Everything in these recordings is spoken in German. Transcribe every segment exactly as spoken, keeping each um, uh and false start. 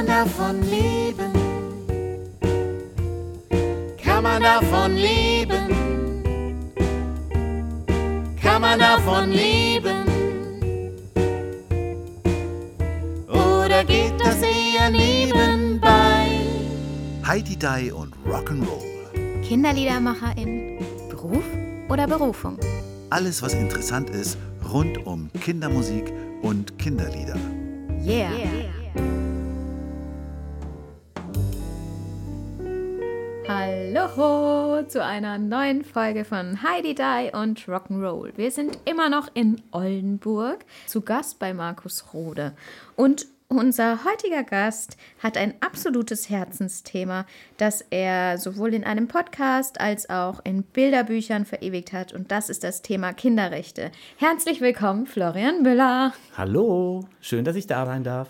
man davon leben? Kann man davon leben? Kann man davon leben? Oder geht das eher nebenbei? Hi-Di-Di und Rock'n'Roll. Kinderliedermacherin, Beruf oder Berufung? Alles, was interessant ist, rund um Kindermusik und Kinderlieder. Yeah. yeah. Hallo zu einer neuen Folge von Hi-Di-Di und Rock'n'Roll. Wir sind immer noch in Oldenburg, zu Gast bei Markus Rode. Und unser heutiger Gast hat ein absolutes Herzensthema, das er sowohl in einem Podcast als auch in Bilderbüchern verewigt hat. Und das ist das Thema Kinderrechte. Herzlich willkommen, Florian Müller. Hallo, schön, dass ich da sein darf.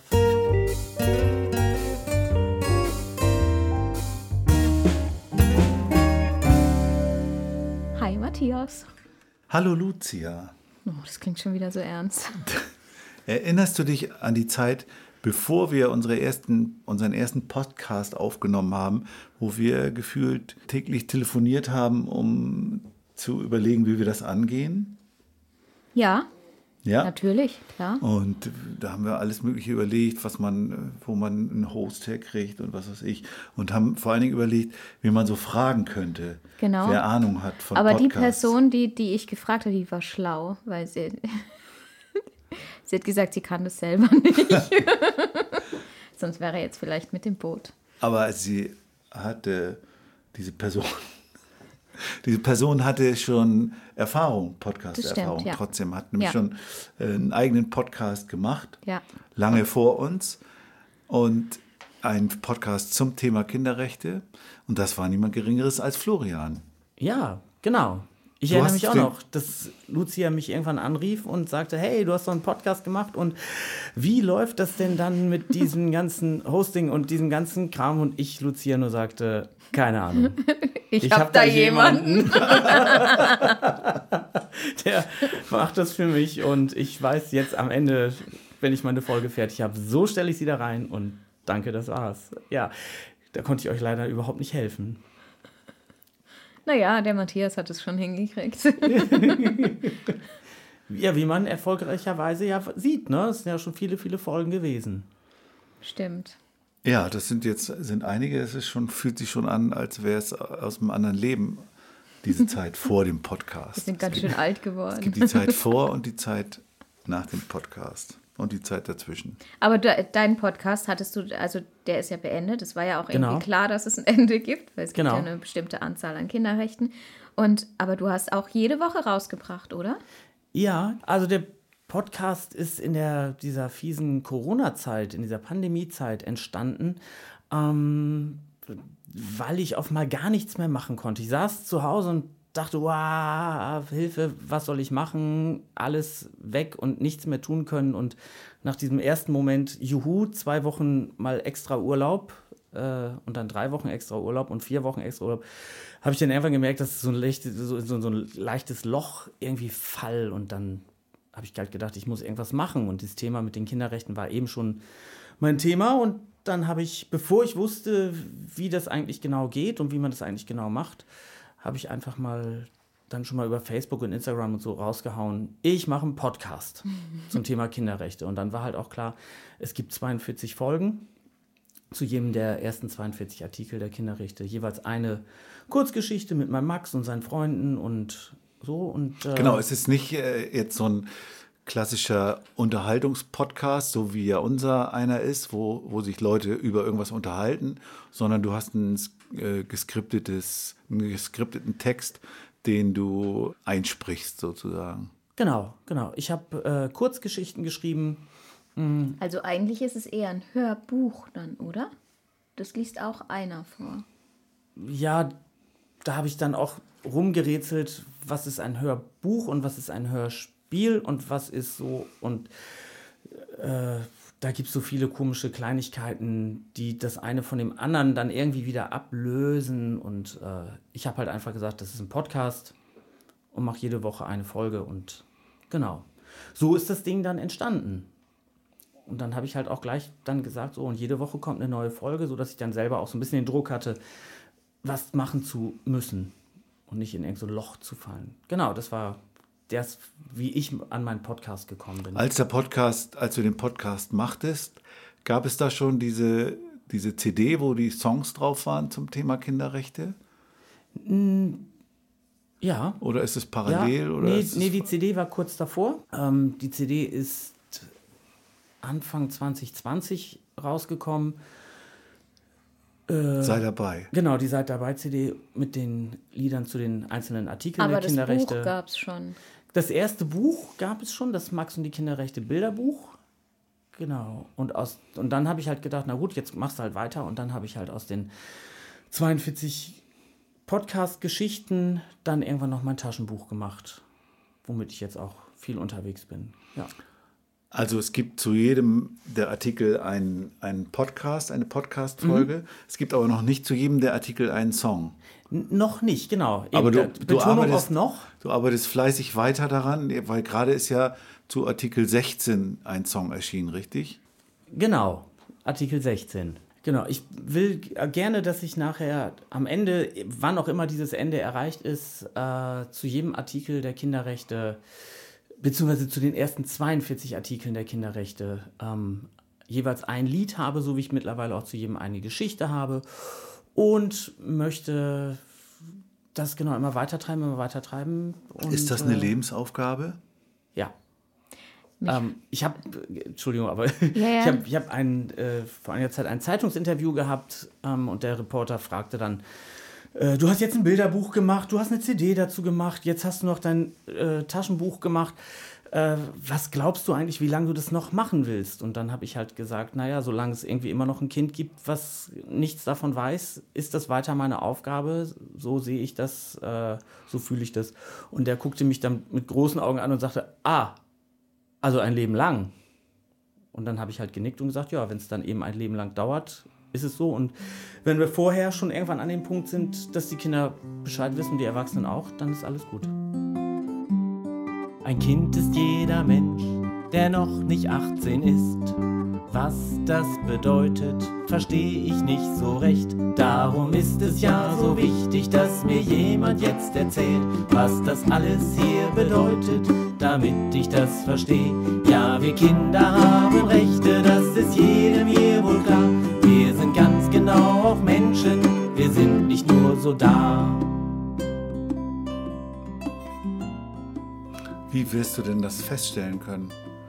Hi, Matthias. Hallo Lucia. Oh, das klingt schon wieder so ernst. Erinnerst du dich an die Zeit, bevor wir unsere ersten, unseren ersten Podcast aufgenommen haben, wo wir gefühlt täglich telefoniert haben, um zu überlegen, wie wir das angehen? Ja, Ja, natürlich, klar. Und da haben wir alles Mögliche überlegt, was man, wo man einen Host herkriegt und was weiß ich. Und haben vor allen Dingen überlegt, wie man so fragen könnte, Genau. wer Ahnung hat von Aber Podcasts. die Person, die, die ich gefragt habe, die war schlau, weil sie, sie hat gesagt, sie kann das selber nicht. Sonst wäre er jetzt vielleicht mit dem Boot. Aber sie hatte, diese Person, diese Person hatte schon Erfahrung, Podcast-Erfahrung. Das stimmt, ja. Trotzdem hat nämlich Ja. schon äh, einen eigenen Podcast gemacht, Ja. lange vor uns. Und ein Podcast zum Thema Kinderrechte. Und das war niemand Geringeres als Florian. Ja, genau. Ich Du erinnere hast mich auch den- noch, dass Lucia mich irgendwann anrief und sagte, hey, du hast so einen Podcast gemacht und wie läuft das denn dann mit diesem ganzen Hosting und diesem ganzen Kram? Und ich, Lucia, nur sagte, keine Ahnung. Ich, hab, da jemanden. Der macht das für mich und ich weiß jetzt am Ende, wenn ich meine Folge fertig habe, so stelle ich sie da rein und danke, das war's. Ja, da konnte ich euch leider überhaupt nicht helfen. Naja, der Matthias hat es schon hingekriegt. Ja, wie man erfolgreicherweise ja sieht, ne? Es sind ja schon viele, viele Folgen gewesen. Stimmt. Ja, das sind jetzt sind einige. Es ist schon, fühlt sich schon an, als wäre es aus einem anderen Leben, diese Zeit vor dem Podcast. Wir sind ganz es schön gibt, alt es geworden. gibt die Zeit vor und die Zeit nach dem Podcast und die Zeit dazwischen. Aber de, deinen Podcast hattest du, also der ist ja beendet. Es war ja auch irgendwie Genau. klar, dass es ein Ende gibt, weil es Genau. gibt ja eine bestimmte Anzahl an Kinderrechten. Und, aber du hast auch jede Woche rausgebracht, oder? Ja, also der Podcast ist in der, dieser fiesen Corona-Zeit, in dieser Pandemie-Zeit entstanden, ähm, weil ich auf mal gar nichts mehr machen konnte. Ich saß zu Hause und dachte, wow, Hilfe, was soll ich machen? Alles weg und nichts mehr tun können. Und nach diesem ersten Moment, juhu, zwei Wochen mal extra Urlaub äh, und dann drei Wochen extra Urlaub und vier Wochen extra Urlaub, habe ich dann einfach gemerkt, dass so ein, leichtes, so, so, so ein leichtes Loch irgendwie fall. Und dann habe ich halt gedacht, ich muss irgendwas machen. Und das Thema mit den Kinderrechten war eben schon mein Thema. Und dann habe ich, bevor ich wusste, wie das eigentlich genau geht und wie man das eigentlich genau macht, habe ich einfach mal dann schon mal über Facebook und Instagram und so rausgehauen, ich mache einen Podcast zum Thema Kinderrechte. Und dann war halt auch klar, es gibt zweiundvierzig Folgen zu jedem der ersten zweiundvierzig Artikel der Kinderrechte. Jeweils eine Kurzgeschichte mit meinem Max und seinen Freunden und so. Und, äh, Genau, es ist nicht äh, jetzt so ein klassischer Unterhaltungspodcast, so wie ja unser einer ist, wo, wo sich Leute über irgendwas unterhalten, sondern du hast ein äh, geskriptetes, einen geskripteten Text, den du einsprichst sozusagen. Genau, genau. Ich habe äh, Kurzgeschichten geschrieben. Also eigentlich ist es eher ein Hörbuch dann, oder? Das liest auch einer vor. Ja, da habe ich dann auch rumgerätselt, was ist ein Hörbuch und was ist ein Hörspiel und was ist so. Und äh, da gibt es so viele komische Kleinigkeiten, die das eine von dem anderen dann irgendwie wieder ablösen. Und äh, ich habe halt einfach gesagt, das ist ein Podcast und mache jede Woche eine Folge. Und genau, so ist das Ding dann entstanden. Und dann habe ich halt auch gleich dann gesagt, so, und jede Woche kommt eine neue Folge, sodass ich dann selber auch so ein bisschen den Druck hatte, was machen zu müssen und nicht in irgendein so Loch zu fallen. Genau, das war das, wie ich an meinen Podcast gekommen bin. Als der Podcast, als du den Podcast machtest, gab es da schon diese, diese C D, wo die Songs drauf waren zum Thema Kinderrechte? Ja. Oder ist es parallel? Ja, oder nee, ist nee, es die C D war kurz davor. Ähm, die C D ist Anfang zwanzig zwanzig rausgekommen. Äh, sei dabei. Genau, die Seid dabei C D mit den Liedern zu den einzelnen Artikeln Aber der das Kinderrechte. Buch gab es schon. Das erste Buch gab es schon, das Max und die Kinderrechte Bilderbuch. Genau. Und, aus, und dann habe ich halt gedacht, na gut, jetzt machst du halt weiter. Und dann habe ich halt aus den zweiundvierzig Podcast-Geschichten dann irgendwann noch mein Taschenbuch gemacht, womit ich jetzt auch viel unterwegs bin. Ja. Also es gibt zu jedem der Artikel einen, einen Podcast, eine Podcast-Folge. Mhm. Es gibt aber noch nicht zu jedem der Artikel einen Song. N- noch nicht, genau. Eben Aber du, Betonung du, arbeitest, auf noch. du arbeitest fleißig weiter daran, weil gerade ist ja zu Artikel sechzehn ein Song erschienen, richtig? Genau, Artikel sechzehn. Genau, ich will gerne, dass ich nachher am Ende, wann auch immer dieses Ende erreicht ist, äh, zu jedem Artikel der Kinderrechte, beziehungsweise zu den ersten zweiundvierzig Artikeln der Kinderrechte, ähm, jeweils ein Lied habe, so wie ich mittlerweile auch zu jedem eine Geschichte habe, und möchte das genau immer weitertreiben, immer weitertreiben. Und, ist das eine äh, Lebensaufgabe? Ja. Ähm, ich habe, Entschuldigung, aber Ja, ja. ich habe ich hab ein, äh, vor einiger Zeit ein Zeitungsinterview gehabt ähm, und der Reporter fragte dann, äh, du hast jetzt ein Bilderbuch gemacht, du hast eine C D dazu gemacht, jetzt hast du noch dein äh, Taschenbuch gemacht. Äh, was glaubst du eigentlich, wie lange du das noch machen willst? Und dann habe ich halt gesagt, naja, solange es irgendwie immer noch ein Kind gibt, was nichts davon weiß, ist das weiter meine Aufgabe. So sehe ich das, äh, so fühle ich das. Und der guckte mich dann mit großen Augen an und sagte, ah, also ein Leben lang. Und dann habe ich halt genickt und gesagt, ja, wenn es dann eben ein Leben lang dauert, ist es so. Und wenn wir vorher schon irgendwann an dem Punkt sind, dass die Kinder Bescheid wissen, die Erwachsenen auch, dann ist alles gut. Ein Kind ist jeder Mensch, der noch nicht achtzehn ist. Was das bedeutet, verstehe ich nicht so recht. Darum ist es ja so wichtig, dass mir jemand jetzt erzählt, was das alles hier bedeutet, damit ich das verstehe. Ja, wir Kinder haben Rechte, das ist jedem hier wohl klar. Wir sind ganz genau auch Menschen, wir sind nicht nur so da. Wie wirst du denn das feststellen können?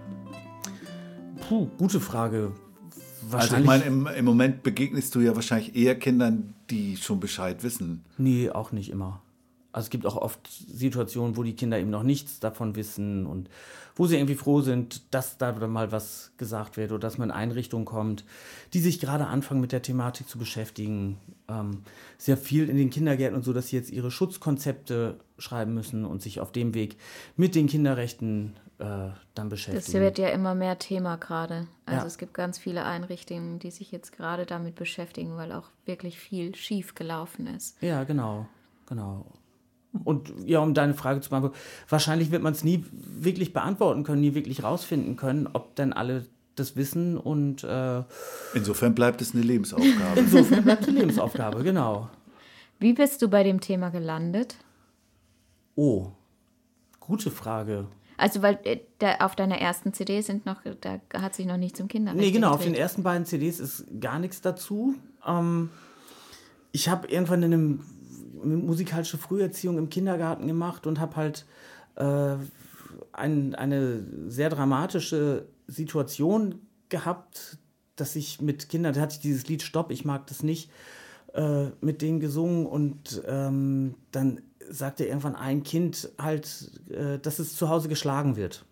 Puh, gute Frage. Also ich meine, im, im Moment begegnest du ja wahrscheinlich eher Kindern, die schon Bescheid wissen. Nee, auch nicht immer. Also es gibt auch oft Situationen, wo die Kinder eben noch nichts davon wissen und wo sie irgendwie froh sind, dass da mal was gesagt wird oder dass man in Einrichtungen kommt, die sich gerade anfangen mit der Thematik zu beschäftigen. Ähm, sehr viel in den Kindergärten und so, dass sie jetzt ihre Schutzkonzepte schreiben müssen und sich auf dem Weg mit den Kinderrechten äh, dann beschäftigen. Das wird ja immer mehr Thema gerade. Also Ja. es gibt ganz viele Einrichtungen, die sich jetzt gerade damit beschäftigen, weil auch wirklich viel schief gelaufen ist. Ja, genau, genau. Und ja, um deine Frage zu beantworten, wahrscheinlich wird man es nie wirklich beantworten können, nie wirklich rausfinden können, ob denn alle das wissen und äh, Insofern bleibt es eine Lebensaufgabe. insofern bleibt die Lebensaufgabe, genau. Wie bist du bei dem Thema gelandet? Oh, gute Frage. Also, weil äh, da, auf deiner ersten C D sind noch, da hat sich noch nicht zum Kinderrecht Nee, genau, auf den gedreht. ersten beiden C Ds ist gar nichts dazu. Ähm, ich habe irgendwann in einem musikalische Früherziehung im Kindergarten gemacht und habe halt äh, ein, eine sehr dramatische Situation gehabt, dass ich mit Kindern, da hatte ich dieses Lied Stopp, ich mag das nicht, äh, mit denen gesungen und ähm, dann sagte irgendwann ein Kind halt, äh, dass es zu Hause geschlagen wird.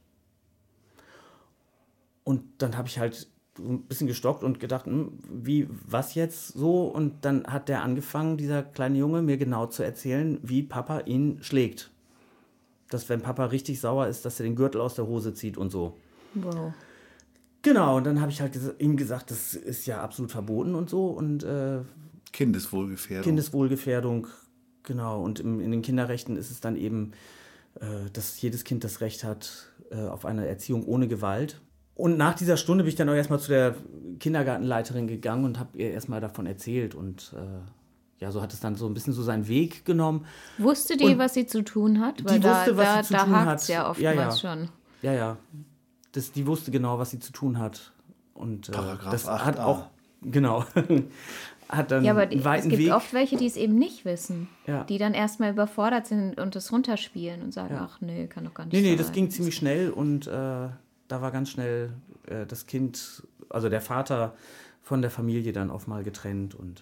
Und dann habe ich halt ein bisschen gestockt und gedacht, hm, wie, was jetzt so? Und dann hat der angefangen, dieser kleine Junge, mir genau zu erzählen, wie Papa ihn schlägt. Dass wenn Papa richtig sauer ist, dass er den Gürtel aus der Hose zieht und so. Wow. Genau, und dann habe ich halt ges- ihm gesagt, das ist ja absolut verboten und so. Und äh, Kindeswohlgefährdung. Kindeswohlgefährdung, genau. Und im, in den Kinderrechten ist es dann eben, äh, dass jedes Kind das Recht hat äh, auf eine Erziehung ohne Gewalt. Und nach dieser Stunde bin ich dann auch erstmal zu der Kindergartenleiterin gegangen und habe ihr erstmal davon erzählt. Und äh, ja, so hat es dann so ein bisschen so seinen Weg genommen. Wusste die, und was sie zu tun hat? die Weil da, wusste, was da, sie zu da tun hakt's hat. ja oftmals Ja, ja. schon. Ja, ja. Das, die wusste genau, was sie zu tun hat. Und äh, Paragraph das acht a. hat auch, genau, hat dann Ja, aber die, einen es weiten gibt Weg. oft welche, die es eben nicht wissen. Ja. Die dann erstmal überfordert sind und das runterspielen und sagen, Ja. ach nee, kann doch gar nicht Nee, nee, sein. das ging ziemlich schnell und äh, da war ganz schnell äh, das Kind, also der Vater von der Familie dann auf mal getrennt und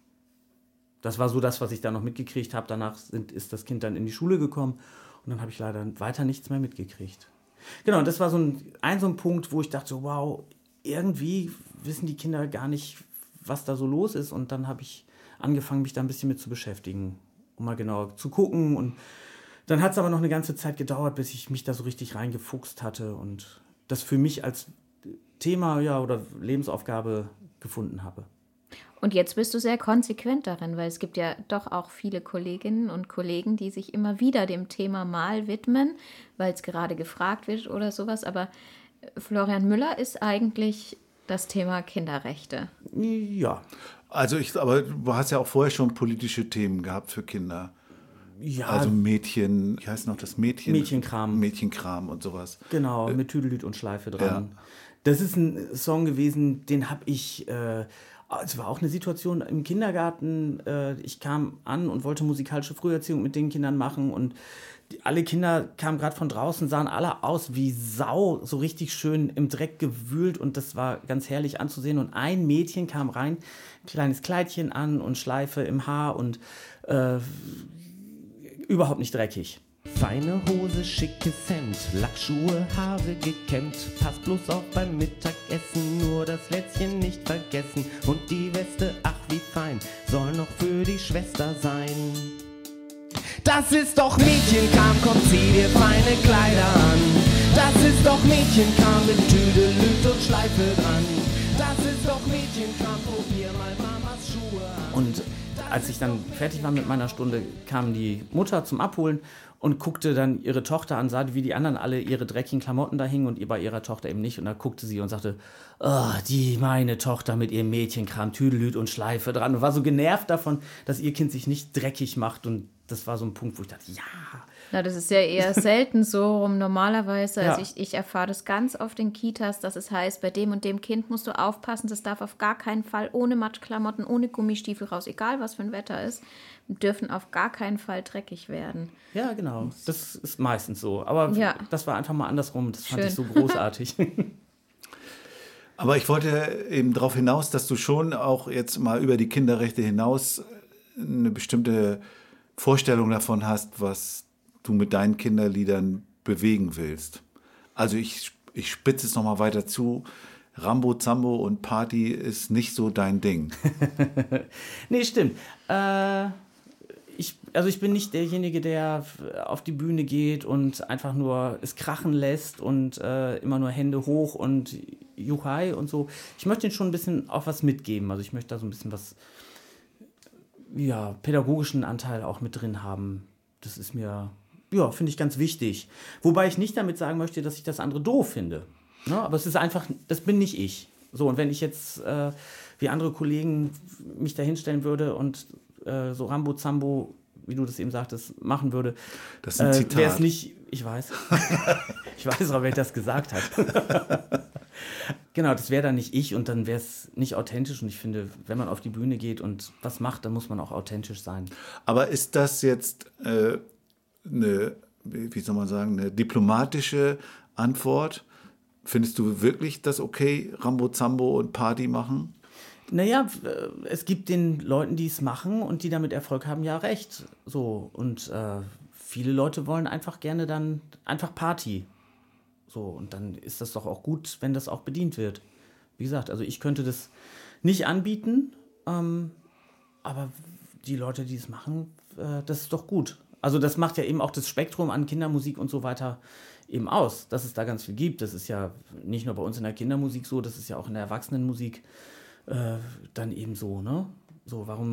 das war so das, was ich da noch mitgekriegt habe. Danach sind, ist das Kind dann in die Schule gekommen und dann habe ich leider weiter nichts mehr mitgekriegt. Genau, und das war so ein, ein, so ein Punkt, wo ich dachte, so, wow, irgendwie wissen die Kinder gar nicht, was da so los ist und dann habe ich angefangen, mich da ein bisschen mit zu beschäftigen, um mal genauer zu gucken und dann hat es aber noch eine ganze Zeit gedauert, bis ich mich da so richtig reingefuchst hatte und das für mich als Thema ja, oder Lebensaufgabe gefunden habe. Und jetzt bist du sehr konsequent darin, weil es gibt ja doch auch viele Kolleginnen und Kollegen, die sich immer wieder dem Thema Mal widmen, weil es gerade gefragt wird oder sowas. Aber Florian Müller ist eigentlich das Thema Kinderrechte. Ja. Also ich, aber du hast ja auch vorher schon politische Themen gehabt für Kinder. Ja, Also Mädchen, wie heißt noch das Mädchen? Mädchenkram. Mädchenkram und sowas. Genau, mit Tüdelüt und Schleife dran. Ja. Das ist ein Song gewesen, den habe ich, äh, es war auch eine Situation im Kindergarten, äh, ich kam an und wollte musikalische Früherziehung mit den Kindern machen und die, alle Kinder kamen gerade von draußen, sahen alle aus wie Sau, so richtig schön im Dreck gewühlt und das war ganz herrlich anzusehen und ein Mädchen kam rein, kleines Kleidchen an und Schleife im Haar und äh, überhaupt nicht dreckig. Feine Hose, schickes Hemd, Lackschuhe, Haare gekämmt. Pass bloß auf beim Mittagessen, nur das Lätzchen nicht vergessen. Und die Weste, ach wie fein, soll noch für die Schwester sein. Das ist doch Mädchenkram, komm, zieh dir feine Kleider an. Das ist doch Mädchenkram mit Tüdelüt und Schleife dran. Das ist doch Mädchenkram, probier mal Mamas Schuhe an. Und als ich dann fertig war mit meiner Stunde, kam die Mutter zum Abholen und guckte dann ihre Tochter an, sah, wie die anderen alle ihre dreckigen Klamotten da hingen und ihr bei ihrer Tochter eben nicht. Und da guckte sie und sagte, oh, die meine Tochter mit ihrem Mädchenkram, Tüdelüt und Schleife dran. Und war so genervt davon, dass ihr Kind sich nicht dreckig macht. Und das war so ein Punkt, wo ich dachte, ja. Na, das ist ja eher selten so rum. Normalerweise, also Ja. ich, ich erfahre das ganz oft in Kitas, dass es heißt, bei dem und dem Kind musst du aufpassen, das darf auf gar keinen Fall ohne Matschklamotten, ohne Gummistiefel raus, egal was für ein Wetter ist, dürfen auf gar keinen Fall dreckig werden. Ja, genau. Das ist meistens so. Aber Ja. das war einfach mal andersrum. Das fand Schön. ich so großartig. Aber ich wollte eben darauf hinaus, dass du schon auch jetzt mal über die Kinderrechte hinaus eine bestimmte Vorstellung davon hast, was du mit deinen Kinderliedern bewegen willst. Also ich, ich spitze es nochmal weiter zu. Rambo, Zambo und Party ist nicht so dein Ding. Nee, stimmt. Äh, ich, also ich bin nicht derjenige, der auf die Bühne geht und einfach nur es krachen lässt und äh, immer nur Hände hoch und Juchai und so. Ich möchte ihnen schon ein bisschen auch was mitgeben. Also ich möchte da so ein bisschen was, ja, pädagogischen Anteil auch mit drin haben. Das ist mir, ja, finde ich ganz wichtig. Wobei ich nicht damit sagen möchte, dass ich das andere doof finde. Ne? Aber es ist einfach, das bin nicht ich. So, und wenn ich jetzt äh, wie andere Kollegen mich da hinstellen würde und äh, so Rambo Zambo, wie du das eben sagtest, machen würde, Das ist ein äh, Zitat. wäre es nicht, ich weiß, ich weiß auch, wer das gesagt hat. Genau, das wäre dann nicht ich und dann wäre es nicht authentisch. Und ich finde, wenn man auf die Bühne geht und was macht, dann muss man auch authentisch sein. Aber ist das jetzt äh, eine, wie soll man sagen, eine diplomatische Antwort? Findest du wirklich das okay, Rambo, Zambo und Party machen? Naja, äh, es gibt den Leuten, die es machen und die damit Erfolg haben, ja recht. So, und äh, viele Leute wollen einfach gerne dann einfach Party. So, und dann ist das doch auch gut, wenn das auch bedient wird. Wie gesagt, also ich könnte das nicht anbieten, ähm, aber die Leute, die es machen, äh, das ist doch gut. Also das macht ja eben auch das Spektrum an Kindermusik und so weiter eben aus, dass es da ganz viel gibt. Das ist ja nicht nur bei uns in der Kindermusik so, das ist ja auch in der Erwachsenenmusik äh, dann eben so, ne? So, warum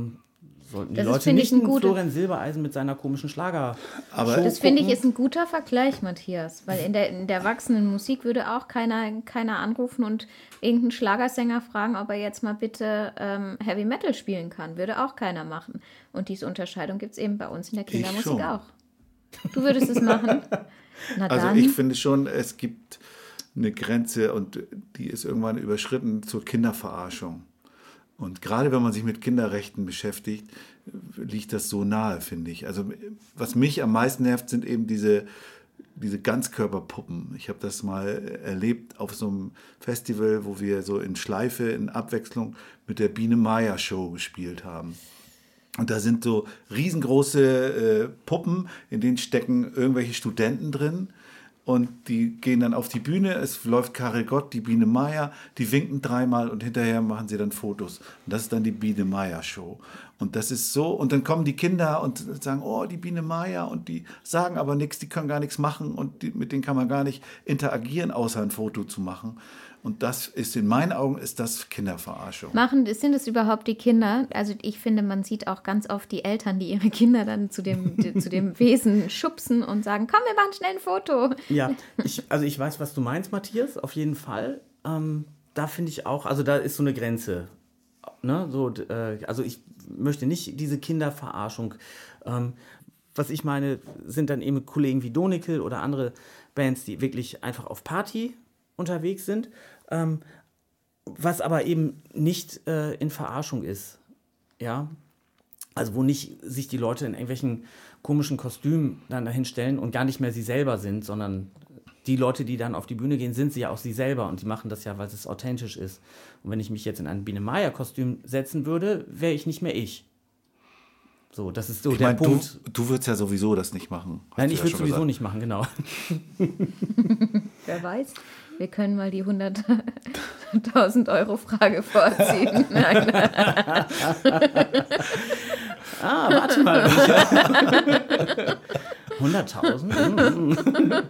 sollten die Das ist, Leute finde ich, nicht ein einen guter- Florian Silbereisen mit seiner komischen Schlager. Aber Das finde ich ist ein guter Vergleich, Matthias, weil in der, in der wachsenden Musik würde auch keiner, keiner anrufen und irgendeinen Schlagersänger fragen, ob er jetzt mal bitte ähm, Heavy Metal spielen kann. Würde auch keiner machen. Und diese Unterscheidung gibt es eben bei uns in der Kindermusik schon. auch. Du würdest es machen? Na Also dann. ich finde schon, es gibt eine Grenze und die ist irgendwann überschritten zur Kinderverarschung. Und gerade wenn man sich mit Kinderrechten beschäftigt, liegt das so nahe, finde ich. Also was mich am meisten nervt, sind eben diese, diese Ganzkörperpuppen. Ich habe das mal erlebt auf so einem Festival, wo wir so in Schleife, in Abwechslung mit der Biene Maya Show gespielt haben. Und da sind so riesengroße äh, Puppen, in denen stecken irgendwelche Studenten drin. Und die gehen dann auf die Bühne, es läuft Karel Gott, die Biene Maya, die winken dreimal und hinterher machen sie dann Fotos. Und das ist dann die Biene Maya Show. Und das ist so, und dann kommen die Kinder und sagen, oh, die Biene Maya, und die sagen aber nichts, die können gar nichts machen und die, mit denen kann man gar nicht interagieren, außer ein Foto zu machen. Und das ist, in meinen Augen, ist das Kinderverarschung. Machen, sind es überhaupt die Kinder? Also ich finde, man sieht auch ganz oft die Eltern, die ihre Kinder dann zu dem, die, zu dem Wesen schubsen und sagen, komm, wir machen schnell ein Foto. Ja, ich, also ich weiß, was du meinst, Matthias, auf jeden Fall. Ähm, da finde ich auch, also da ist so eine Grenze. Ne? So, äh, also ich möchte nicht diese Kinderverarschung. Ähm, was ich meine, sind dann eben Kollegen wie Donikel oder andere Bands, die wirklich einfach auf Party unterwegs sind, ähm, was aber eben nicht äh, in Verarschung ist. Ja, also wo nicht sich die Leute in irgendwelchen komischen Kostümen dann dahin stellen und gar nicht mehr sie selber sind, sondern die Leute, die dann auf die Bühne gehen, sind sie ja auch sie selber und die machen das ja, weil es authentisch ist. Und wenn ich mich jetzt in ein Biene Maya-Kostüm setzen würde, wäre ich nicht mehr ich. So, das ist so Ich der meine, du, Punkt. du würdest ja sowieso das nicht machen. hast Nein, du ich ja würde schon sowieso gesagt. nicht machen, genau. Wer weiß, wir können mal die hunderttausend Euro Frage vorziehen. Nein, Ah, warte mal. hunderttausend? Mm.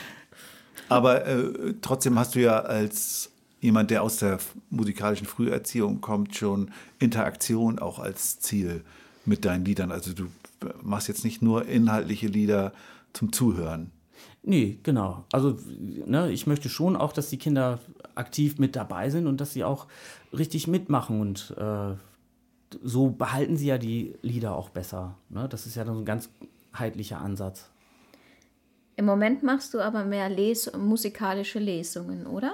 Aber äh, trotzdem hast du ja als jemand, der aus der f- musikalischen Früherziehung kommt, schon Interaktion auch als Ziel mit deinen Liedern. Also du machst jetzt nicht nur inhaltliche Lieder zum Zuhören. Nee, genau. Also ne, ich möchte schon auch, dass die Kinder aktiv mit dabei sind und dass sie auch richtig mitmachen. Und äh, so behalten sie ja die Lieder auch besser. Ne? Das ist ja dann so ein ganzheitlicher Ansatz. im Moment machst du aber mehr Les- musikalische Lesungen, oder?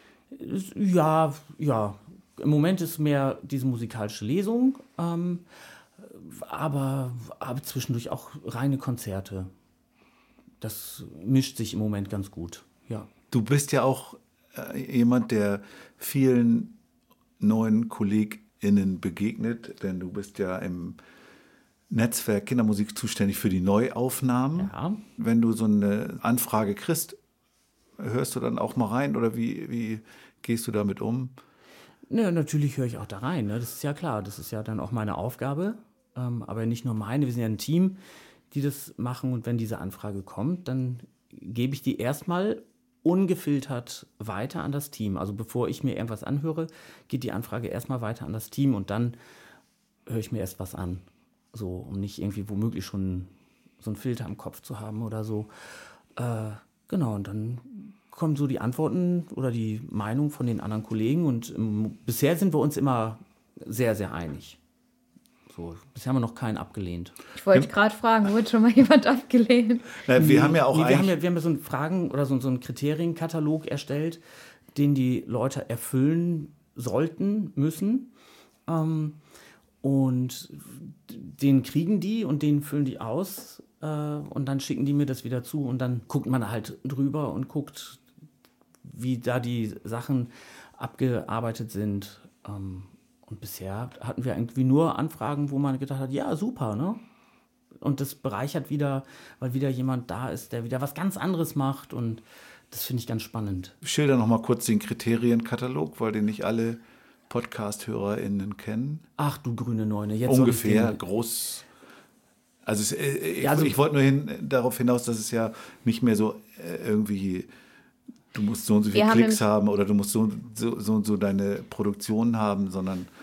Ja, ja. Im Moment ist mehr diese musikalische Lesung, ähm, aber, aber zwischendurch auch reine Konzerte. Das mischt sich im Moment ganz gut, ja. Du bist ja auch äh, jemand, der vielen neuen KollegInnen begegnet, denn du bist ja im Netzwerk Kindermusik zuständig für die Neuaufnahmen. Ja. Wenn du so eine Anfrage kriegst, hörst du dann auch mal rein oder wie, wie gehst du damit um? Ja, natürlich höre ich auch da rein, ne? Das ist ja klar, das ist ja dann auch meine Aufgabe, ähm, aber nicht nur meine, wir sind ja ein Team, die das machen und wenn diese Anfrage kommt, dann gebe ich die erstmal ungefiltert weiter an das Team. Also bevor ich mir irgendwas anhöre, geht die Anfrage erstmal weiter an das Team und dann höre ich mir erst was an, so um nicht irgendwie womöglich schon so einen Filter im Kopf zu haben oder so. Äh, genau, und dann kommen so die Antworten oder die Meinung von den anderen Kollegen und ähm, bisher sind wir uns immer sehr, sehr einig. So, bisher haben wir noch keinen abgelehnt. Ich wollte gerade fragen, wurde schon mal jemand abgelehnt? Äh, wir haben ja auch Nee, wir, haben eigentlich- ja, wir haben ja so einen Fragen- oder so, so einen Kriterienkatalog erstellt, den die Leute erfüllen sollten, müssen. Ähm, und den kriegen die und den füllen die aus äh, und dann schicken die mir das wieder zu und dann guckt man halt drüber und guckt, wie da die Sachen abgearbeitet sind. Ähm, und bisher hatten wir irgendwie nur Anfragen, wo man gedacht hat, ja, super, ne? Und das bereichert wieder, weil wieder jemand da ist, der wieder was ganz anderes macht und das finde ich ganz spannend. Schilder noch mal kurz den Kriterienkatalog, weil den nicht alle Podcast-HörerInnen kennen. Ach du grüne Neune, jetzt soll ich Ungefähr den- groß. Also, es, äh, ich, Ja, also- ich wollte nur hin, darauf hinaus, dass es ja nicht mehr so äh, irgendwie, du musst so und so Wir viele haben Klicks nämlich- haben oder du musst so, so, so und so deine Produktion haben, sondern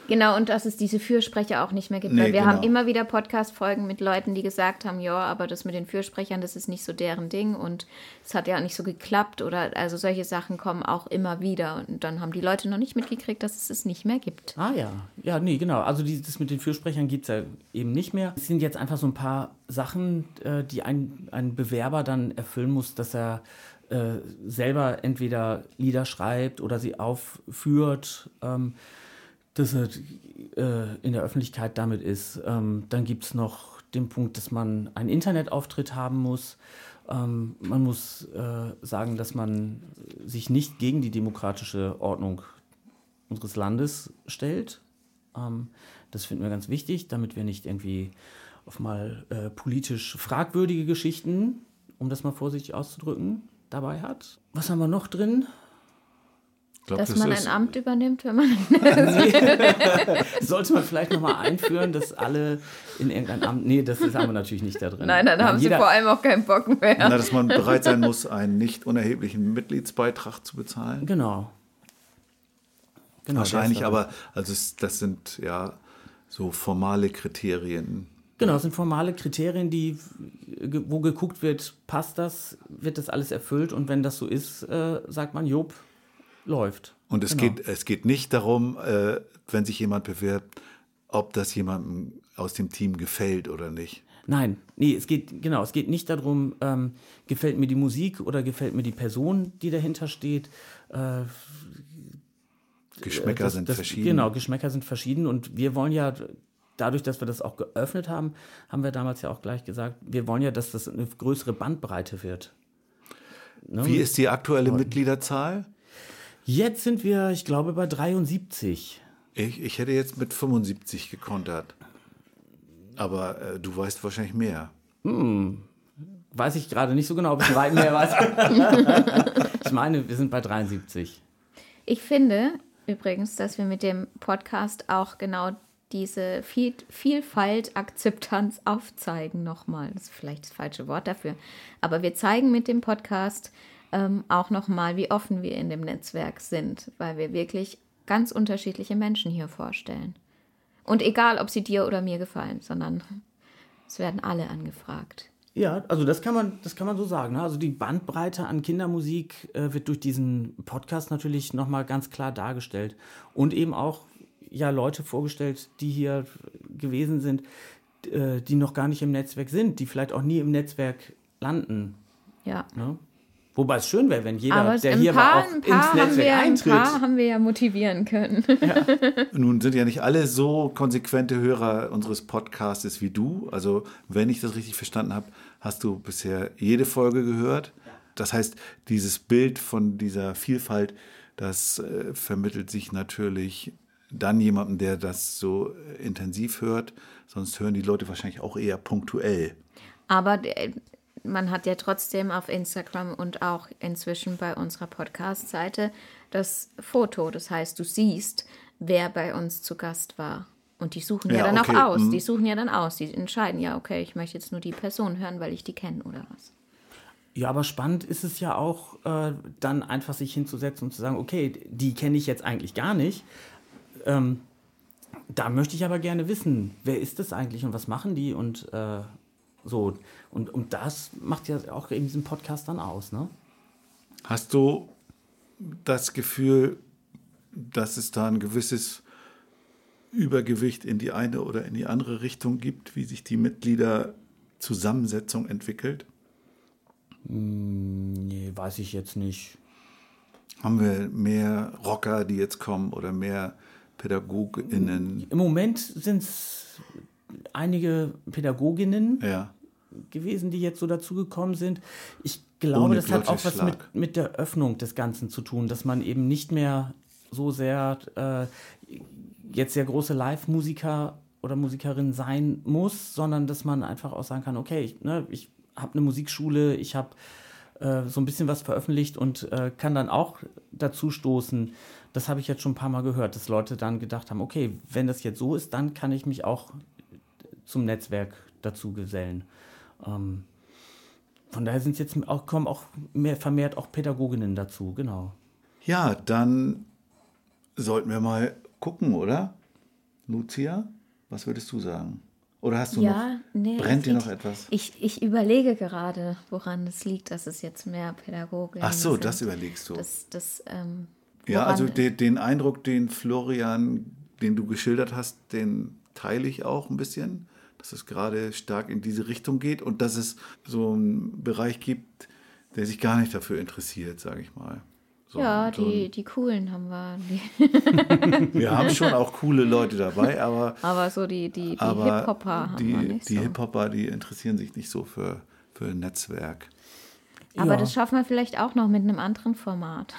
Genau, und dass es diese Fürsprecher auch nicht mehr gibt. Nee, weil wir genau. haben immer wieder Podcast-Folgen mit Leuten, die gesagt haben, ja, aber das mit den Fürsprechern, das ist nicht so deren Ding und es hat ja nicht so geklappt oder also solche Sachen kommen auch immer wieder und dann haben die Leute noch nicht mitgekriegt, dass es es nicht mehr gibt. Ah ja, ja, nee, genau. Also die, das mit den Fürsprechern gibt es ja eben nicht mehr. Es sind jetzt einfach so ein paar Sachen, äh, die ein, ein Bewerber dann erfüllen muss, dass er äh, selber entweder Lieder schreibt oder sie aufführt, ähm, dass er äh, in der Öffentlichkeit damit ist. Ähm, dann gibt es noch den Punkt, dass man einen Internetauftritt haben muss. Ähm, man muss äh, sagen, dass man sich nicht gegen die demokratische Ordnung unseres Landes stellt. Ähm, das finden wir ganz wichtig, damit wir nicht irgendwie auf mal äh, politisch fragwürdige Geschichten, um das mal vorsichtig auszudrücken, dabei hat. Was haben wir noch drin? Ich glaub, Dass das man ist- ein Amt übernimmt, wenn man... Sollte man vielleicht nochmal einführen, dass alle in irgendein Amt... Nee, das ist aber natürlich nicht da drin. Nein, dann haben jeder, sie vor allem auch keinen Bock mehr. Na, dass man bereit sein muss, einen nicht unerheblichen Mitgliedsbeitrag zu bezahlen. Genau. Genau, Wahrscheinlich, der ist da. aber also es, das sind ja so formale Kriterien. Genau, es sind formale Kriterien, die, ge- wo geguckt wird, passt das, wird das alles erfüllt und wenn das so ist, äh, sagt man, Job, läuft. Und es, Genau. geht, es geht nicht darum, äh, wenn sich jemand bewirbt, ob das jemandem aus dem Team gefällt oder nicht. Nein, nee, es geht, genau, es geht nicht darum, ähm, gefällt mir die Musik oder gefällt mir die Person, die dahinter steht. Äh, Geschmäcker das, sind das, verschieden. Genau, Geschmäcker sind verschieden und wir wollen ja, dadurch, dass wir das auch geöffnet haben, haben wir damals ja auch gleich gesagt, wir wollen ja, dass das eine größere Bandbreite wird. Ne? Wie ist die aktuelle Mitgliederzahl? Jetzt sind wir, ich glaube, bei dreiundsiebzig. Ich, ich hätte jetzt mit fünfundsiebzig gekontert. Aber äh, du weißt wahrscheinlich mehr. Weiß ich gerade nicht so genau, ob ich weit mehr weiß. Ich meine, wir sind bei dreiundsiebzig. Ich finde übrigens, dass wir mit dem Podcast auch genau diese Viel Vielfalt, Akzeptanz aufzeigen nochmal. Das ist vielleicht das falsche Wort dafür. Aber wir zeigen mit dem Podcast ähm, auch nochmal, wie offen wir in dem Netzwerk sind, weil wir wirklich ganz unterschiedliche Menschen hier vorstellen. Und egal, ob sie dir oder mir gefallen, sondern es werden alle angefragt. Ja, also das kann man, das kann man so sagen. Ne? Also die Bandbreite an Kindermusik äh, wird durch diesen Podcast natürlich nochmal ganz klar dargestellt. Und eben auch ja, Leute vorgestellt, die hier gewesen sind, äh, die noch gar nicht im Netzwerk sind, die vielleicht auch nie im Netzwerk landen. Ja. Ne? Wobei es schön wäre, wenn jeder, Aber der ein hier paar, war, auch ein paar, ins haben Netzwerk wir, ein eintritt. paar haben wir ja motivieren können. Nun sind ja nicht alle so konsequente Hörer unseres Podcastes wie du. Also, wenn ich das richtig verstanden habe, hast du bisher jede Folge gehört. Das heißt, dieses Bild von dieser Vielfalt, das äh, vermittelt sich natürlich dann jemandem, der das so äh, intensiv hört. Sonst hören die Leute wahrscheinlich auch eher punktuell. Aber der, man hat ja trotzdem auf Instagram und auch inzwischen bei unserer Podcast-Seite das Foto. Das heißt, du siehst, wer bei uns zu Gast war. Und die suchen ja, Ja, dann okay, auch aus. mhm. Die suchen ja dann aus. Die entscheiden ja, okay, ich möchte jetzt nur die Person hören, weil ich die kenne oder was. Ja, aber spannend ist es ja auch, äh, dann einfach sich hinzusetzen und zu sagen, okay, die kenne ich jetzt eigentlich gar nicht. Ähm, da möchte ich aber gerne wissen, wer ist das eigentlich und was machen die und äh, so. Und, und das macht ja auch eben diesen Podcast dann aus, ne? Hast du das Gefühl, dass es da ein gewisses Übergewicht in die eine oder in die andere Richtung gibt, wie sich die Mitgliederzusammensetzung entwickelt? Nee, weiß ich jetzt nicht. Haben wir mehr Rocker, die jetzt kommen oder mehr PädagogInnen? Im Moment sind es einige Pädagoginnen Ja, gewesen, die jetzt so dazugekommen sind. Ich glaube, Ohne das hat auch was mit, Glockenschlag. mit der Öffnung des Ganzen zu tun, dass man eben nicht mehr so sehr äh, jetzt sehr große Live-Musiker oder Musikerin sein muss, sondern dass man einfach auch sagen kann, okay, ich, ne, ich habe eine Musikschule, ich habe äh, so ein bisschen was veröffentlicht und äh, kann dann auch dazu stoßen. Das habe ich jetzt schon ein paar Mal gehört, dass Leute dann gedacht haben, okay, wenn das jetzt so ist, dann kann ich mich auch zum Netzwerk dazu gesellen. Ähm, von daher sind jetzt auch, kommen auch mehr vermehrt auch Pädagoginnen dazu, genau. ja, dann sollten wir mal gucken, oder? Lucia, was würdest du sagen? Oder hast du Ja, noch, nee, brennt es dir noch liegt- etwas? Ich, ich überlege gerade, woran es liegt, dass es jetzt mehr Pädagogen Ach so, sind. das überlegst du. Das, das, ähm, Ja, woran- also de, den Eindruck, den Florian, den du geschildert hast, den teile ich auch ein bisschen, dass es gerade stark in diese Richtung geht und dass es so einen Bereich gibt, der sich gar nicht dafür interessiert, sage ich mal. So, ja, so die, die coolen haben wir. Die, wir haben schon auch coole Leute dabei, aber, aber so die, die, die aber Hip-Hopper haben die, wir nicht die so. Hip-Hopper, die interessieren sich nicht so für, für ein Netzwerk. Aber Ja. das schaffen wir vielleicht auch noch mit einem anderen Format.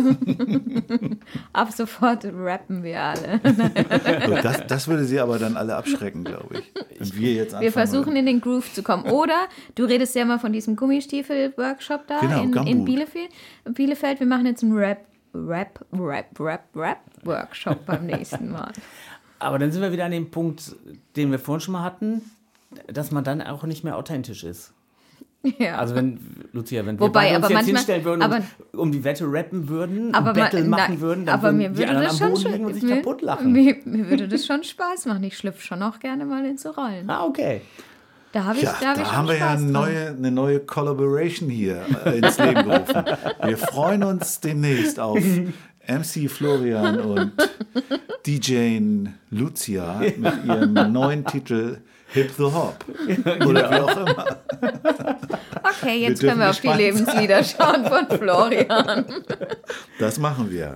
Ab sofort rappen wir alle. Also das, das würde sie aber dann alle abschrecken, glaube ich. Wenn wir jetzt anfangen Wir versuchen würden. in den Groove zu kommen. Oder du redest ja mal von diesem Gummistiefel-Workshop da Genau, in, in Gumboot. Bielefeld. Bielefeld. Wir machen jetzt einen Rap, Rap, Rap, Rap, Rap-Workshop beim nächsten Mal. Aber dann sind wir wieder an dem Punkt, den wir vorhin schon mal hatten, dass man dann auch nicht mehr authentisch ist. Ja. Also wenn, Lucia, wenn Wobei, wir beide uns aber jetzt manchmal- hinstellen würden aber- und um die Wette rappen würden aber und Battle ma- machen na, würden, dann aber würden mir die würde anderen das am schon Boden schon- liegen und sich mir, kaputt lachen. Mir, mir würde das schon Spaß machen. Ich schlüpfe schon auch gerne mal in so Rollen. Ah, okay. Da habe ich, Ja, da hab ich da schon haben wir ja Spaß eine dran. neue, eine neue Collaboration hier äh, ins Leben gerufen. Wir freuen uns demnächst auf M C Florian und D J Lucia mit ihrem neuen Titel Hip the Hop. Oder wie auch immer. Okay, jetzt Wir können wir auf dürfen die gespannt Lebenslieder schauen von Florian. Das machen wir.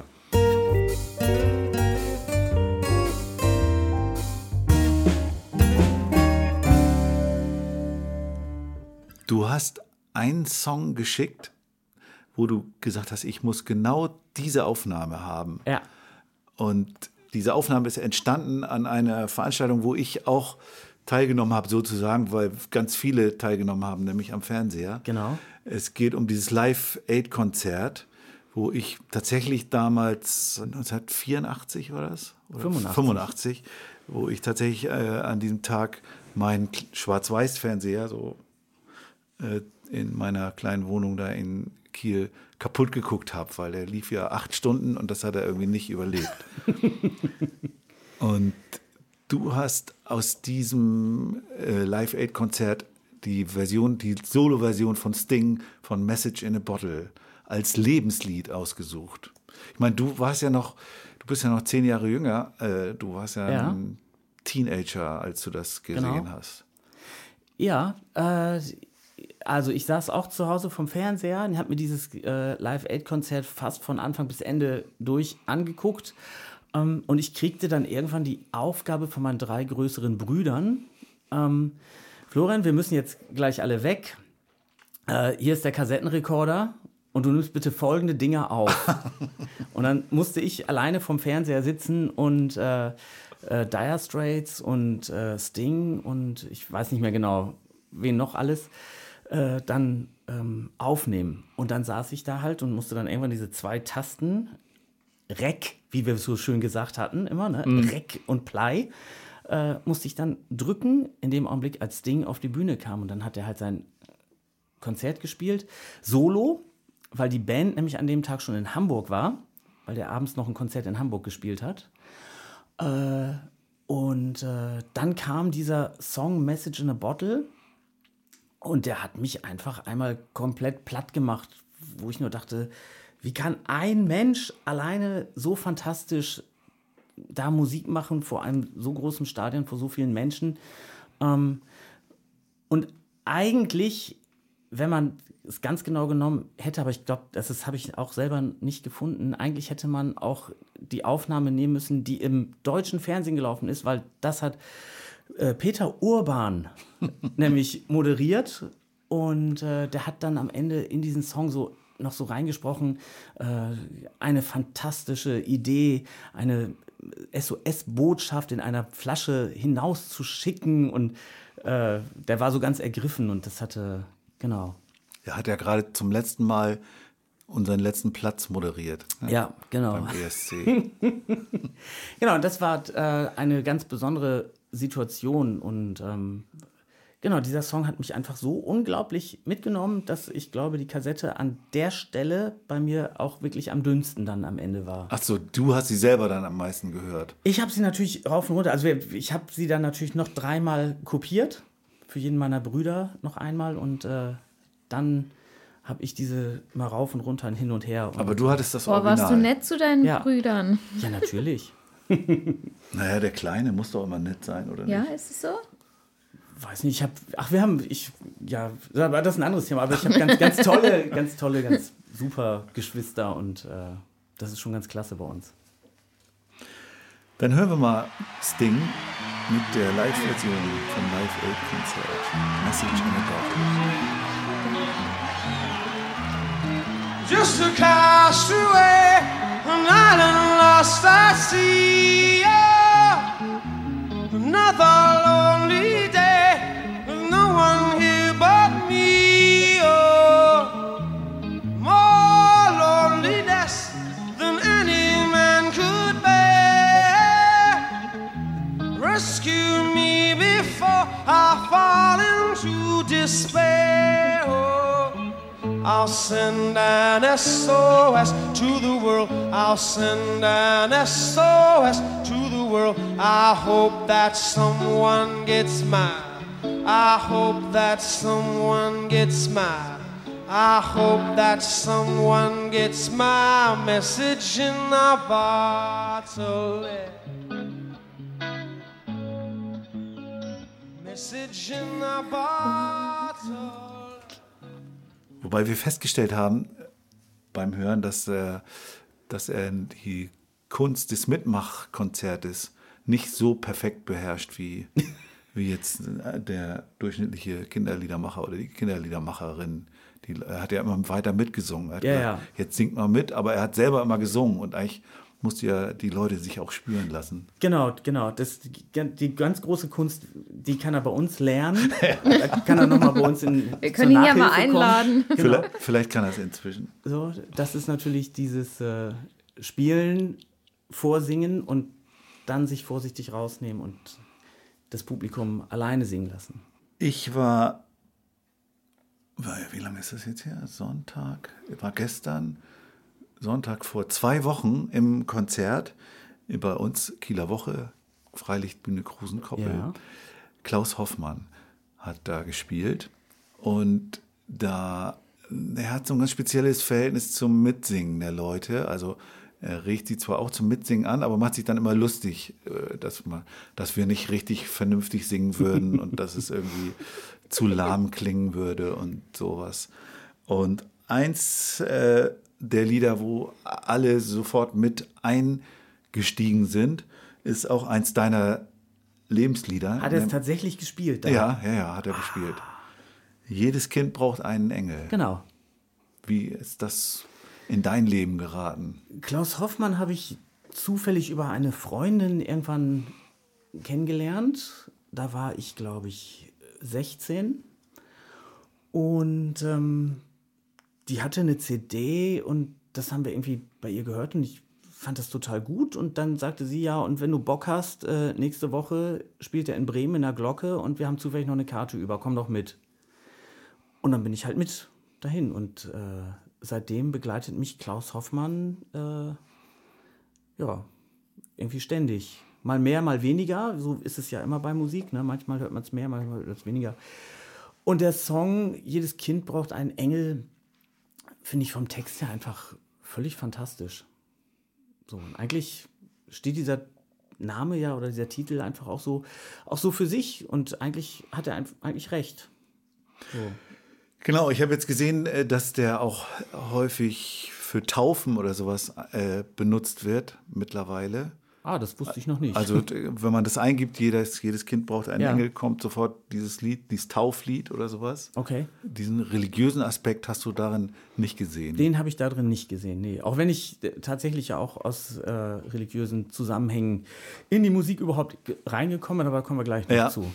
Du hast einen Song geschickt, wo du gesagt hast, ich muss genau diese Aufnahme haben. Ja. Und diese Aufnahme ist entstanden an einer Veranstaltung, wo ich auch teilgenommen habe, sozusagen, weil ganz viele teilgenommen haben, nämlich am Fernseher. Genau. Es geht um dieses Live-Aid-Konzert, wo ich tatsächlich damals, neunzehnhundertvierundachtzig war das? Oder fünfundachtzig. fünfundachtzig, wo ich tatsächlich äh, an diesem Tag meinen Schwarz-Weiß-Fernseher so äh, in meiner kleinen Wohnung da in Kiel kaputt geguckt habe, weil der lief ja acht Stunden und das hat er irgendwie nicht überlebt. Und du hast aus diesem äh, Live-Aid-Konzert die Version, die Solo-Version von Sting von Message in a Bottle als Lebenslied ausgesucht. Ich meine, du warst ja noch, du bist ja noch zehn Jahre jünger, äh, du warst ja, Ja. ein Teenager, als du das gesehen Genau. hast. Ja, äh, also ich saß auch zu Hause vom Fernseher und habe mir dieses äh, Live-Aid-Konzert fast von Anfang bis Ende durch angeguckt. Ähm, und ich kriegte dann irgendwann die Aufgabe von meinen drei größeren Brüdern, ähm, Florian, wir müssen jetzt gleich alle weg. Äh, hier ist der Kassettenrekorder und du nimmst bitte folgende Dinge auf. Und dann musste ich alleine vom Fernseher sitzen und äh, äh, Dire Straits und äh, Sting und ich weiß nicht mehr genau, wen noch alles, äh, dann ähm, aufnehmen. Und dann saß ich da halt und musste dann irgendwann diese zwei Tasten, Rec, wie wir so schön gesagt hatten, immer, ne? Mhm. Rec und Play, äh, musste ich dann drücken, in dem Augenblick, als Sting auf die Bühne kam. Und dann hat er halt sein Konzert gespielt, solo, weil die Band nämlich an dem Tag schon in Hamburg war, weil der abends noch ein Konzert in Hamburg gespielt hat. Äh, und äh, dann kam dieser Song Message in a Bottle und der hat mich einfach einmal komplett platt gemacht, wo ich nur dachte, wie kann ein Mensch alleine so fantastisch da Musik machen vor einem so großen Stadion, vor so vielen Menschen. Ähm, und eigentlich, wenn man es ganz genau genommen hätte, aber ich glaube, das ist- habe ich auch selber nicht gefunden, eigentlich hätte man auch die Aufnahme nehmen müssen, die im deutschen Fernsehen gelaufen ist, weil das hat äh, Peter Urban nämlich moderiert und äh, der hat dann am Ende in diesen Song so noch so reingesprochen, äh, eine fantastische Idee, eine S O S-Botschaft in einer Flasche hinauszuschicken und äh, der war so ganz ergriffen und das hatte, genau. Er hat ja gerade zum letzten Mal unseren letzten Platz moderiert. Ne? Ja, genau. Beim B S C. Genau, und das war äh, eine ganz besondere Situation und ähm, genau, dieser Song hat mich einfach so unglaublich mitgenommen, dass ich glaube, die Kassette an der Stelle bei mir auch wirklich am dünnsten dann am Ende war. Ach so, du hast sie selber dann am meisten gehört. Ich habe sie natürlich rauf und runter, also ich habe sie dann natürlich noch dreimal kopiert, für jeden meiner Brüder noch einmal und äh, dann habe ich diese mal rauf und runter und hin und her. Und Aber du hattest das Boah, Original. warst du nett zu deinen Ja. Brüdern? ja, natürlich. Naja, der Kleine muss doch immer nett sein, oder Ja, nicht? ist es so? Weiß nicht, ich habe, ach, wir haben, ich, ja, aber das ist ein anderes Thema, aber ich habe ganz, ganz tolle, ganz tolle, ganz super Geschwister und äh, das ist schon ganz klasse bei uns. Dann hören wir mal Sting mit der Live-Version vom Live Aid Konzert. Message in a Bottle. Just a castaway, an island lost at sea. Oh, another lonely day, with no one here but me. Oh, more loneliness than any man could bear. Rescue me before I fall into despair. Oh, I'll send an S O S to the world. I'll send an S O S to the world. I hope that someone gets mine. I hope that someone gets mine. I hope that someone gets my message in a bottle. Message in a bottle. Wobei wir festgestellt haben beim Hören, dass, äh, dass er die Kunst des Mitmachkonzertes nicht so perfekt beherrscht wie, wie jetzt der durchschnittliche Kinderliedermacher oder die Kinderliedermacherin. Die, er hat ja immer weiter mitgesungen. Er hat Ja, gesagt, ja. Jetzt singt man mit, aber er hat selber immer gesungen und eigentlich musste ja die Leute sich auch spüren lassen. Genau, genau. Das, die, die ganz große Kunst, die kann er bei uns lernen. Da kann er nochmal bei uns in Wir können ihn ja mal Nachhilfe kommen. einladen. Genau. Vielleicht, vielleicht kann er es inzwischen. So, das ist natürlich dieses äh, Spielen, Vorsingen und dann sich vorsichtig rausnehmen und das Publikum alleine singen lassen. Ich war, wie lange ist das jetzt her? Sonntag, war gestern, Sonntag vor zwei Wochen im Konzert bei uns, Kieler Woche, Freilichtbühne Krusenkoppel. Ja. Klaus Hoffmann hat da gespielt und da, er hat so ein ganz spezielles Verhältnis zum Mitsingen der Leute, also er regt sie zwar auch zum Mitsingen an, aber macht sich dann immer lustig, äh, dass, man, dass wir nicht richtig vernünftig singen würden und dass es irgendwie zu lahm klingen würde und sowas. Und eins äh, der Lieder, wo alle sofort mit eingestiegen sind, ist auch eins deiner Lebenslieder. Hat er es tatsächlich gespielt? Da? Ja, ja, ja, hat er gespielt. Jedes Kind braucht einen Engel. Genau. Wie ist das in dein Leben geraten? Klaus Hoffmann habe ich zufällig über eine Freundin irgendwann kennengelernt. Da war ich, glaube ich, sechzehn. Und ähm, die hatte eine C D und das haben wir irgendwie bei ihr gehört und ich fand das total gut. Und dann sagte sie, ja, und wenn du Bock hast, äh, nächste Woche spielt er in Bremen in der Glocke und wir haben zufällig noch eine Karte über, komm doch mit. Und dann bin ich halt mit dahin und äh, seitdem begleitet mich Klaus Hoffmann äh, ja, irgendwie ständig. Mal mehr, mal weniger, so ist es ja immer bei Musik, ne? Manchmal hört man es mehr, manchmal hört man es weniger. Und der Song Jedes Kind braucht einen Engel, finde ich vom Text her einfach völlig fantastisch. So, und eigentlich steht dieser Name ja oder dieser Titel einfach auch so, auch so für sich und eigentlich hat er eigentlich recht. So. Genau, ich habe jetzt gesehen, äh, dass der auch häufig für Taufen oder sowas äh, benutzt wird mittlerweile. Ah, das wusste ich noch nicht. Also d- wenn man das eingibt, jedes, jedes Kind braucht einen Ja. Engel, kommt sofort dieses Lied, dieses Tauflied oder sowas. Okay. Diesen religiösen Aspekt hast du darin nicht gesehen. Den habe ich da drin nicht gesehen, nee. Auch wenn ich äh, tatsächlich ja auch aus äh, religiösen Zusammenhängen in die Musik überhaupt ge- reingekommen bin, aber da kommen wir gleich noch Ja. zu.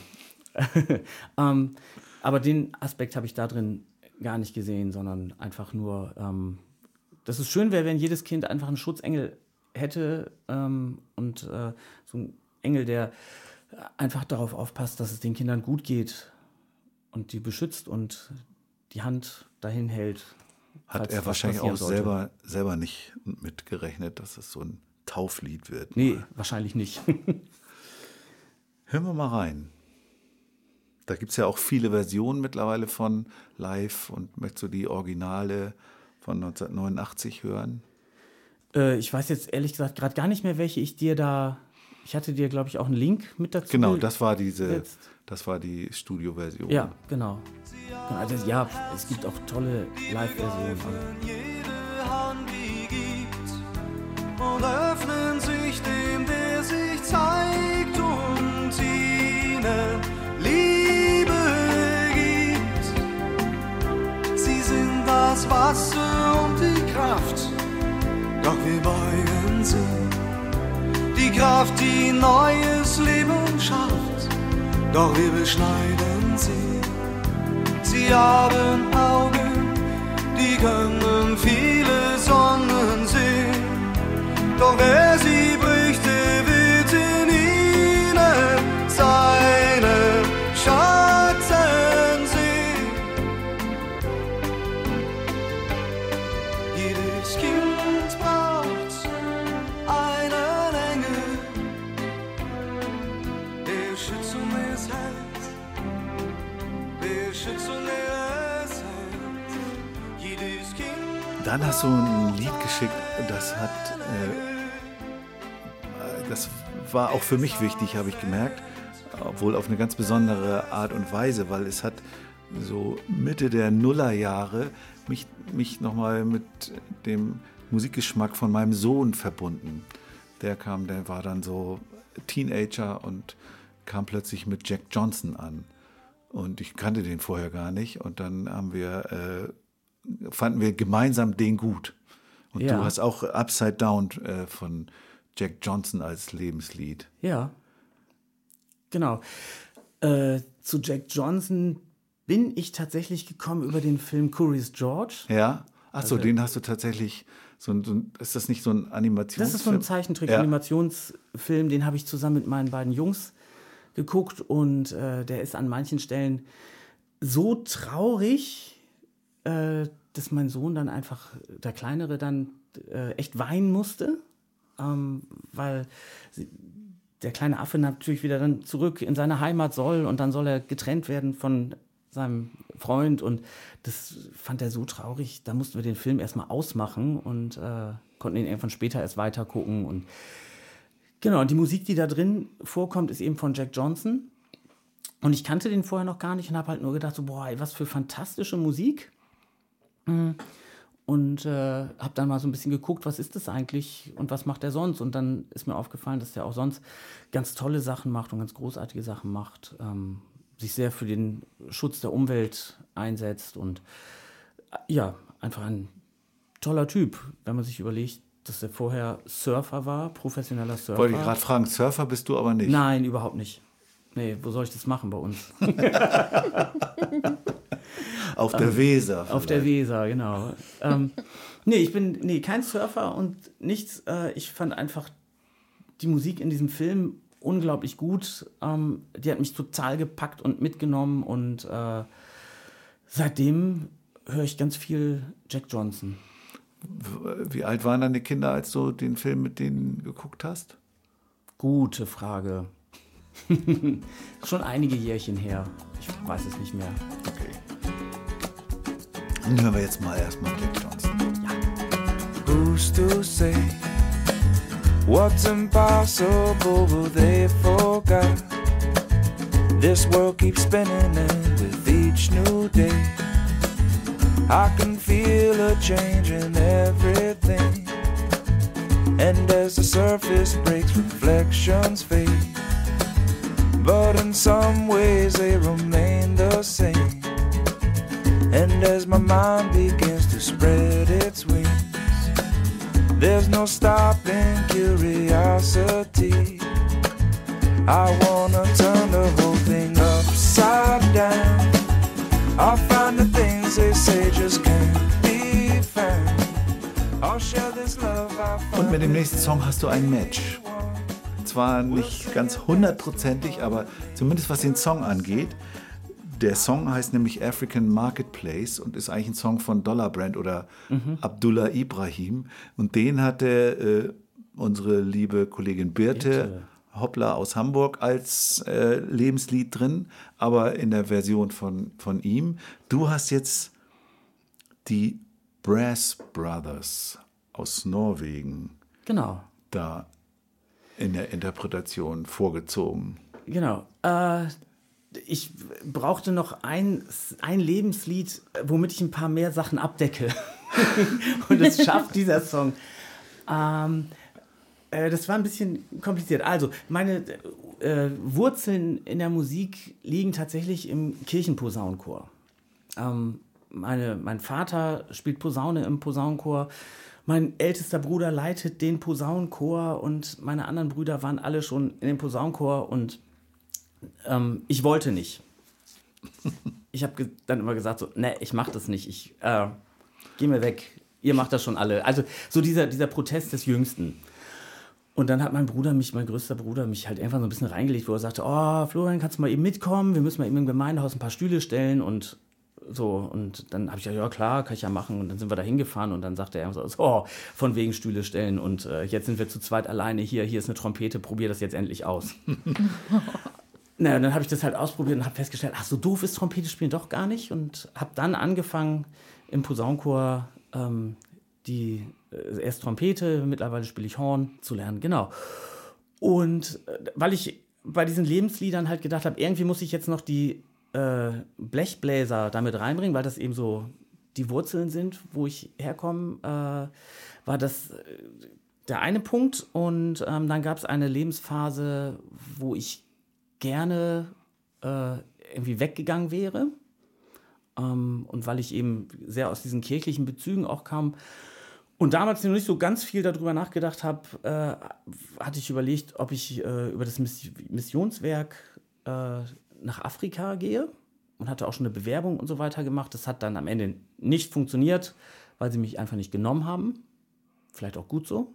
ähm, aber den Aspekt habe ich da drin gar nicht gesehen, sondern einfach nur, ähm, dass es schön wäre, wenn jedes Kind einfach einen Schutzengel hätte ähm, und äh, so ein Engel, der einfach darauf aufpasst, dass es den Kindern gut geht und die beschützt und die Hand dahin hält. Hat falls er was wahrscheinlich passieren auch sollte. selber, selber nicht mitgerechnet, dass es so ein Tauflied wird. Nee, wahrscheinlich nicht. Hören wir mal rein. Da gibt es ja auch viele Versionen mittlerweile von live und möchtest du die Originale von neunzehnhundertneunundachtzig hören? äh, ich weiß jetzt ehrlich gesagt gerade gar nicht mehr, welche ich dir da... Ich hatte dir, glaube ich, auch einen Link mit dazu. Genau, das war diese, gesetzt. das war die Studioversion. Ja, genau. Genau, Also, ja, es gibt auch tolle Live-Versionen. jede Hand die gibt und öffnen sich dem, der sich zeigt und ihnen Liebe gibt. Sie sind das Wasser und die Kraft, doch wir beugen sie. Die Kraft, die neues Leben schafft, doch wir beschneiden sie. Sie haben Augen, die können viele Sonnen sehen. Doch wer sie bricht, der wird in ihnen seine Schatten sehen. Jedes Kind braucht einen Engel, der schützt und es hält. Der schützt und er es hält. Jedes Kind. Dann hast du ein Lied geschickt, das hat, äh, das war auch für mich wichtig, habe ich gemerkt, obwohl auf eine ganz besondere Art und Weise, weil es hat so Mitte der Nullerjahre mich, mich nochmal mit dem Musikgeschmack von meinem Sohn verbunden. Der kam, der war dann so Teenager und kam plötzlich mit Jack Johnson an. Und ich kannte den vorher gar nicht. Und dann haben wir, äh, fanden wir gemeinsam den gut. Und Ja. du hast auch Upside Down äh, von Jack Johnson als Lebenslied. Ja, genau. Äh, zu Jack Johnson bin ich tatsächlich gekommen über den Film Curious George. Ja? Achso, Also- den hast du tatsächlich, so ein, so ein, ist das nicht so ein Animationsfilm? Das ist so ein Zeichentrick-Animationsfilm, den habe ich zusammen mit meinen beiden Jungs geguckt und äh, der ist an manchen Stellen so traurig, äh, dass mein Sohn dann einfach, der Kleinere dann äh, echt weinen musste, ähm, weil sie, der kleine Affe natürlich wieder dann zurück in seine Heimat soll und dann soll er getrennt werden von seinem Freund und das fand er so traurig, da mussten wir den Film erstmal ausmachen und äh, konnten ihn irgendwann später erst weiter gucken und genau, und die Musik, die da drin vorkommt, ist eben von Jack Johnson und ich kannte den vorher noch gar nicht und habe halt nur gedacht, so, boah, ey, was für fantastische Musik und äh, habe dann mal so ein bisschen geguckt, was ist das eigentlich und was macht er sonst und dann ist mir aufgefallen, dass der auch sonst ganz tolle Sachen macht und ganz großartige Sachen macht, ähm, sich sehr für den Schutz der Umwelt einsetzt und äh, ja, einfach ein toller Typ, wenn man sich überlegt, dass er vorher Surfer war, professioneller Surfer. Wollte ich gerade fragen, Surfer bist du aber nicht. Nein, überhaupt nicht. Nee, wo soll ich das machen bei uns? Auf der Weser. Auf der vielleicht. Weser, genau. ähm, nee, ich bin nee, kein Surfer und nichts. Äh, ich fand einfach die Musik in diesem Film unglaublich gut. Ähm, die hat mich total gepackt und mitgenommen und äh, seitdem höre ich ganz viel Jack Johnson. Wie alt waren deine Kinder, als du den Film mit denen geguckt hast? Gute Frage. Schon einige Jährchen her. Ich weiß es nicht mehr. Okay. Dann hören wir jetzt mal erstmal Jack Johnson. Who's to say what's impossible will they forgot? This world keeps spinning and with each new day I can feel a change in everything. And as the surface breaks, reflections fade, but in some ways they remain the same. And as my mind begins to spread its wings, there's no stopping curiosity. I wanna turn the whole thing upside down. I'll find the things they say just can't be found. I'll share this love I find. Und mit dem nächsten Song hast du ein Match. Zwar nicht ganz hundertprozentig, aber zumindest was den Song angeht. Der Song heißt nämlich African Marketplace und ist eigentlich ein Song von Dollar Brand oder mhm. Abdullah Ibrahim. Und den hatte äh, unsere liebe Kollegin Birte, Birte. Hoppler aus Hamburg als äh, Lebenslied drin, aber in der Version von, von ihm. Du hast jetzt die Brass Brothers aus Norwegen genau. da in der Interpretation vorgezogen. Genau. Äh, ich brauchte noch ein, ein Lebenslied, womit ich ein paar mehr Sachen abdecke. Und das schafft dieser Song. Ähm, äh, das war ein bisschen kompliziert. Also, meine äh, Wurzeln in der Musik liegen tatsächlich im Kirchenposaunenchor. Ähm, meine, mein Vater spielt Posaune im Posaunenchor. Mein ältester Bruder leitet den Posaunenchor und meine anderen Brüder waren alle schon in dem Posaunenchor und ähm, ich wollte nicht. Ich habe ge- dann immer gesagt so, ne, ich mach das nicht, ich äh, geh mir weg, ihr macht das schon alle. Also so dieser, dieser Protest des Jüngsten. Und dann hat mein Bruder mich, mein größter Bruder, mich halt einfach so ein bisschen reingelegt, wo er sagte, oh, Florian, kannst du mal eben mitkommen? Wir müssen mal eben im Gemeindehaus ein paar Stühle stellen und so. Und dann habe ich gesagt, ja klar, kann ich ja machen. Und dann sind wir da hingefahren und dann sagte er so, oh, von wegen Stühle stellen und äh, jetzt sind wir zu zweit alleine hier, hier ist eine Trompete, probier das jetzt endlich aus. Na, und dann habe ich das halt ausprobiert und habe festgestellt, ach, so doof ist Trompete spielen doch gar nicht und habe dann angefangen im Posaunenchor ähm, die äh, erst Trompete, mittlerweile spiele ich Horn zu lernen, genau. Und äh, weil ich bei diesen Lebensliedern halt gedacht habe, irgendwie muss ich jetzt noch die äh, Blechbläser damit reinbringen, weil das eben so die Wurzeln sind, wo ich herkomme, äh, war das äh, der eine Punkt und ähm, dann gab es eine Lebensphase, wo ich gerne äh, irgendwie weggegangen wäre. Ähm, und weil ich eben sehr aus diesen kirchlichen Bezügen auch kam und damals noch nicht so ganz viel darüber nachgedacht habe, äh, hatte ich überlegt, ob ich äh, über das Miss- Missionswerk äh, nach Afrika gehe und hatte auch schon eine Bewerbung und so weiter gemacht. Das hat dann am Ende nicht funktioniert, weil sie mich einfach nicht genommen haben. Vielleicht auch gut so.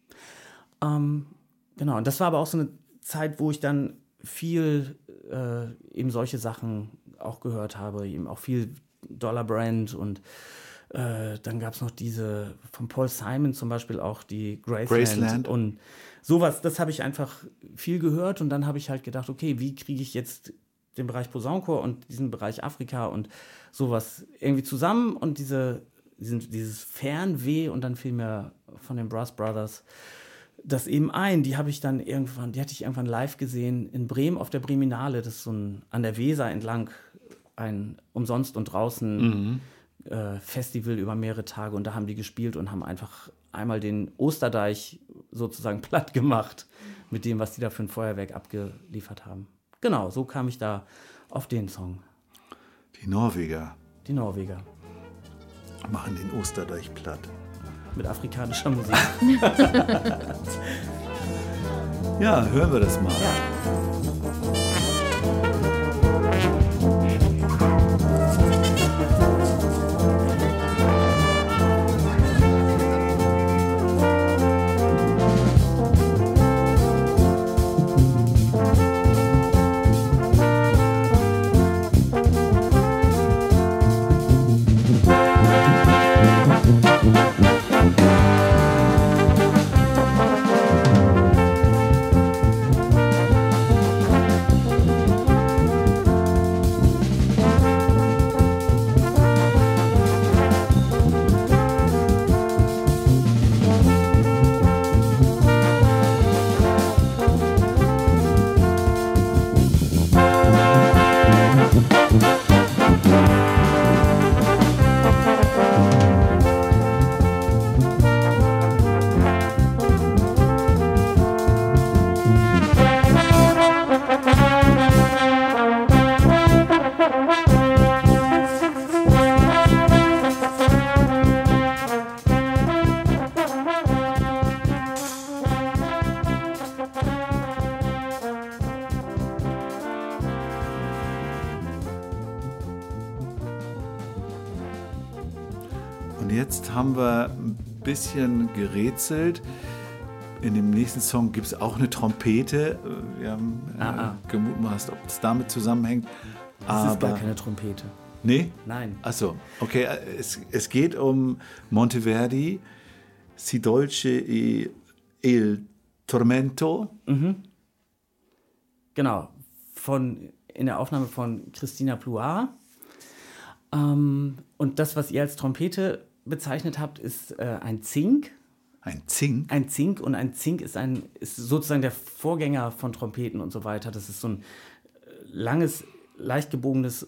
Ähm, genau, und das war aber auch so eine Zeit, wo ich dann viel äh, eben solche Sachen auch gehört habe, eben auch viel Dollar Brand und äh, dann gab es noch diese von Paul Simon zum Beispiel auch die Graceland, Graceland. Und sowas, das habe ich einfach viel gehört und dann habe ich halt gedacht, okay, wie kriege ich jetzt den Bereich Posaunenchor und diesen Bereich Afrika und sowas irgendwie zusammen und diese, diesen, dieses Fernweh und dann fiel mir von den Brass Brothers das eben ein, die habe ich dann irgendwann, die hatte ich irgendwann live gesehen in Bremen auf der Breminale, das ist so ein an der Weser entlang ein umsonst und draußen mhm. äh, Festival über mehrere Tage und da haben die gespielt und haben einfach einmal den Osterdeich sozusagen platt gemacht mit dem, was die da für ein Feuerwerk abgeliefert haben. Genau, so kam ich da auf den Song. Die Norweger. Die Norweger. Machen den Osterdeich platt. Mit afrikanischer Musik. Ja, hören wir das mal. Ja. Und jetzt haben wir ein bisschen gerätselt. In dem nächsten Song gibt es auch eine Trompete. Wir haben Ah, ah. äh, gemutmaßt, ob es damit zusammenhängt. Das ist gar Aber- keine Trompete. Nee? Nein. Achso, okay. Es, es geht um Monteverdi, Si dolce e il tormento. Genau. Von, in der Aufnahme von Christina Pluar. Ähm, und das, was ihr als Trompete bezeichnet habt, ist äh, ein Zink. Ein Zink. Ein Zink und ein Zink ist, ein, ist sozusagen der Vorgänger von Trompeten und so weiter. Das ist so ein äh, langes, leicht gebogenes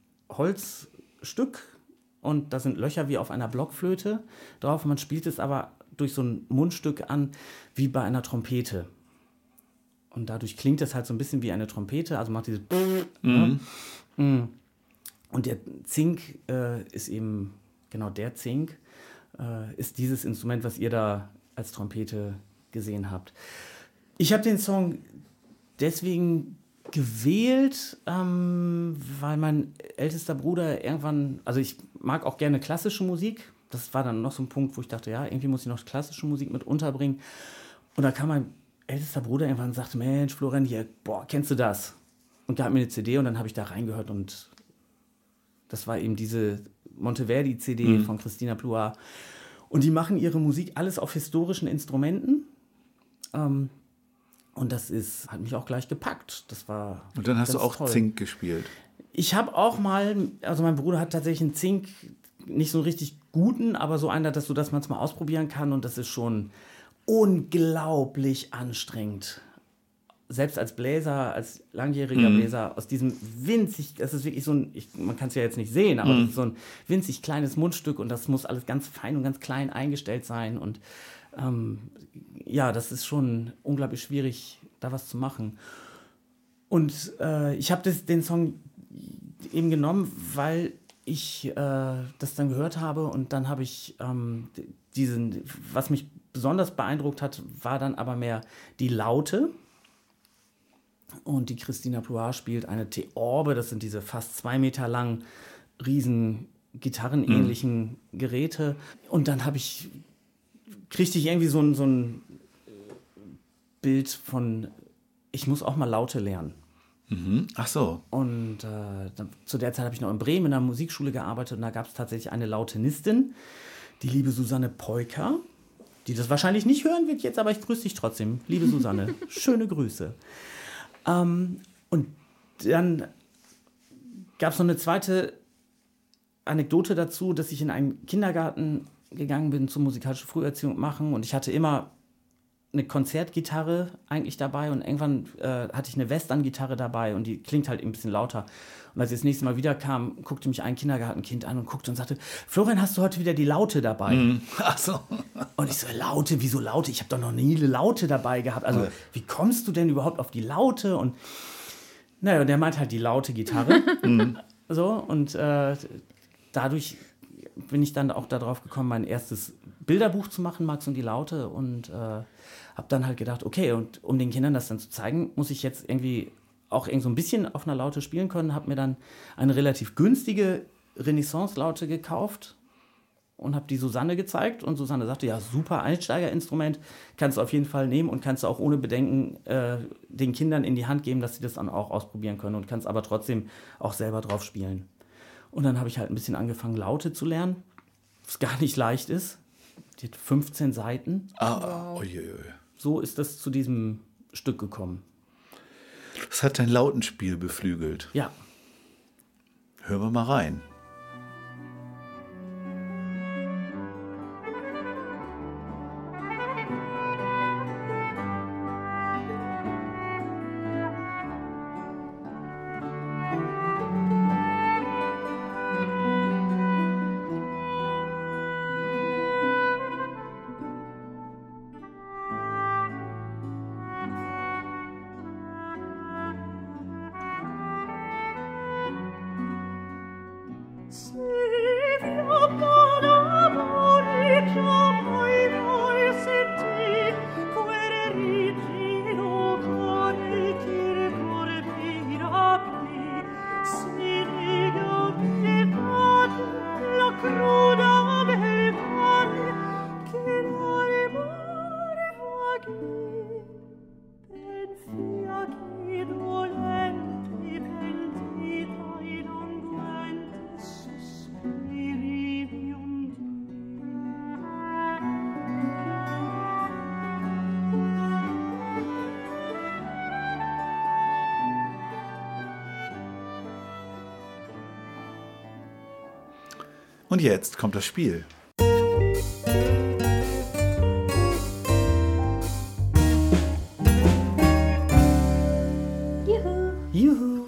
Holzstück und da sind Löcher wie auf einer Blockflöte drauf. Man spielt es aber durch so ein Mundstück an, wie bei einer Trompete. Und dadurch klingt es halt so ein bisschen wie eine Trompete, also macht dieses mhm. ne? Und der Zink äh, ist eben, genau der Zink, äh, ist dieses Instrument, was ihr da als Trompete gesehen habt. Ich habe den Song deswegen gewählt, ähm, weil mein ältester Bruder irgendwann, also ich mag auch gerne klassische Musik, das war dann noch so ein Punkt, wo ich dachte, ja, irgendwie muss ich noch klassische Musik mit unterbringen. Und da kam mein ältester Bruder irgendwann und sagte, Mensch, Florian, hier, boah, kennst du das? Und gab mir eine C D und dann habe ich da reingehört und das war eben diese Monteverdi-C D mhm. von Christina Pluar. Und die machen ihre Musik alles auf historischen Instrumenten. Ähm, und das ist, hat mich auch gleich gepackt. Das war Und dann hast du auch toll. Zink gespielt. Ich habe auch mal, also mein Bruder hat tatsächlich einen Zink, nicht so einen richtig guten, aber so einer, dass du das manchmal ausprobieren kann. Und das ist schon unglaublich anstrengend. Selbst als Bläser, als langjähriger mhm. Bläser, aus diesem winzig, das ist wirklich so ein, ich, man kann es ja jetzt nicht sehen, aber mhm. das ist so ein winzig kleines Mundstück und das muss alles ganz fein und ganz klein eingestellt sein. Und ähm, ja, das ist schon unglaublich schwierig, da was zu machen. Und äh, ich habe den Song eben genommen, weil ich äh, das dann gehört habe und dann habe ich ähm, diesen, was mich besonders beeindruckt hat, war dann aber mehr die Laute. Und die Christina Pluar spielt eine Theorbe, das sind diese fast zwei Meter langen, riesen gitarrenähnlichen mhm. Geräte. Und dann habe ich, kriegte ich irgendwie so ein, so ein Bild von, ich muss auch mal Laute lernen. Mhm. Ach so. Und äh, dann, zu der Zeit habe ich noch in Bremen in einer Musikschule gearbeitet und da gab es tatsächlich eine Lautenistin, die liebe Susanne Peuker, die das wahrscheinlich nicht hören wird jetzt, aber ich grüße dich trotzdem. Liebe Susanne, schöne Grüße. Ähm, und dann gab es noch eine zweite Anekdote dazu, dass ich in einen Kindergarten gegangen bin zur musikalischen Früherziehung machen und ich hatte immer eine Konzertgitarre eigentlich dabei und irgendwann äh, hatte ich eine Western-Gitarre dabei und die klingt halt ein bisschen lauter. Und als ich das nächste Mal wieder kam, guckte mich ein Kindergartenkind an und guckte und sagte, Florian, hast du heute wieder die Laute dabei? Mm. Ach so. Und ich so, Laute, wieso Laute? Ich habe doch noch nie eine Laute dabei gehabt. Also ja. Wie kommst du denn überhaupt auf die Laute? Und naja, und der meint halt die laute Gitarre. So, und äh, dadurch bin ich dann auch darauf gekommen, mein erstes Bilderbuch zu machen, Max und die Laute. Und äh, habe dann halt gedacht, okay, und um den Kindern das dann zu zeigen, muss ich jetzt irgendwie auch irgend so ein bisschen auf einer Laute spielen können. Habe mir dann eine relativ günstige Renaissance-Laute gekauft und habe die Susanne gezeigt. Und Susanne sagte, ja, super Einsteigerinstrument, kannst du auf jeden Fall nehmen und kannst du auch ohne Bedenken äh, den Kindern in die Hand geben, dass sie das dann auch ausprobieren können und kannst aber trotzdem auch selber drauf spielen. Und dann habe ich halt ein bisschen angefangen, Laute zu lernen, was gar nicht leicht ist. Die hat fünfzehn Seiten. Ah, wow. Uiuiui. So ist das zu diesem Stück gekommen. Das hat dein Lautenspiel beflügelt. Ja. Hören wir mal rein. Und jetzt kommt das Spiel. Juhu.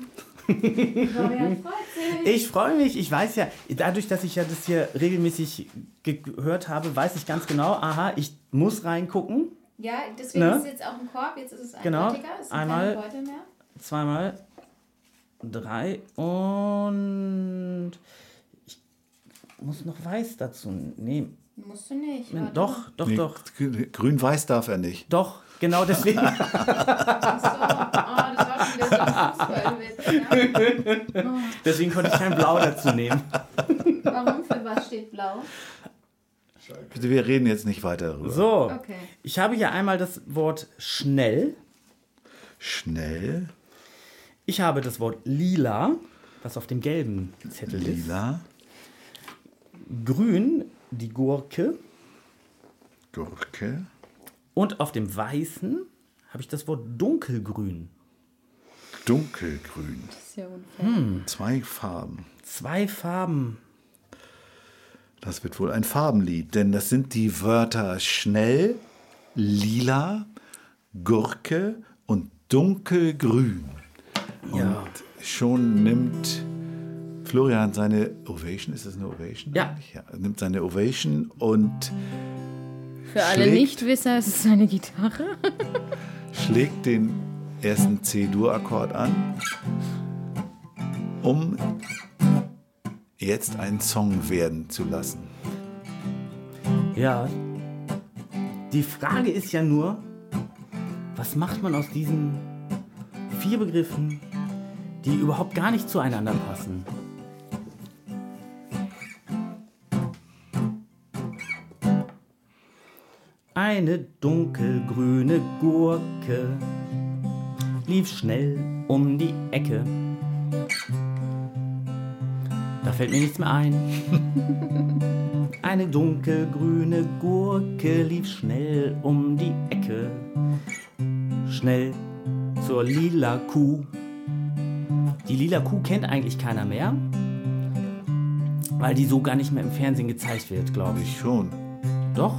Ich freue mich. Ich weiß ja, dadurch, dass ich ja das hier regelmäßig gehört habe, weiß ich ganz genau, aha, ich muss reingucken. Ja, deswegen Ne? ist es jetzt auch ein Korb, jetzt ist es ein Genau. Beutel, es sind Einmal- keine Beutel mehr. Zweimal, drei und ich muss noch weiß dazu nehmen. Musst du nicht. Nee, warte Doch, doch, Nee, doch, Grün-Weiß darf er nicht. doch, genau deswegen. mal. Ach so. Oh, das war schon wieder so ein Fußballwitz. Ja. Deswegen konnte ich kein Blau dazu nehmen. Warum? Für was steht blau? Bitte, wir reden jetzt nicht weiter darüber. So, Okay. ich habe hier einmal das Wort schnell. Schnell, Ich habe das Wort lila, was auf dem gelben Zettel ist. lila, Grün, die Gurke. Gurke, Und auf dem weißen habe ich das Wort dunkelgrün. dunkelgrün. Das ist ja unfair. Zwei Farben. Zwei Farben. Das wird wohl ein Farbenlied, denn das sind die Wörter schnell, lila, Gurke und dunkelgrün. Ja. Und schon nimmt Florian seine Ovation, ist das eine Ovation? Ja. eigentlich? Ja. Er nimmt seine Ovation und Für alle Schlägt- Nichtwisser ist es eine Gitarre. schlägt den ersten C-Dur-Akkord an, um jetzt einen Song werden zu lassen. Ja. Die Frage ist ja nur, was macht man aus diesen vier Begriffen, die überhaupt gar nicht zueinander passen? Eine dunkelgrüne Gurke lief schnell um die Ecke. Da fällt mir nichts mehr ein. Eine dunkelgrüne Gurke lief schnell um die Ecke. Schnell zur lila Kuh. Die lila Kuh kennt eigentlich keiner mehr, weil die so gar nicht mehr im Fernsehen gezeigt wird, glaube ich. Ich schon. Doch?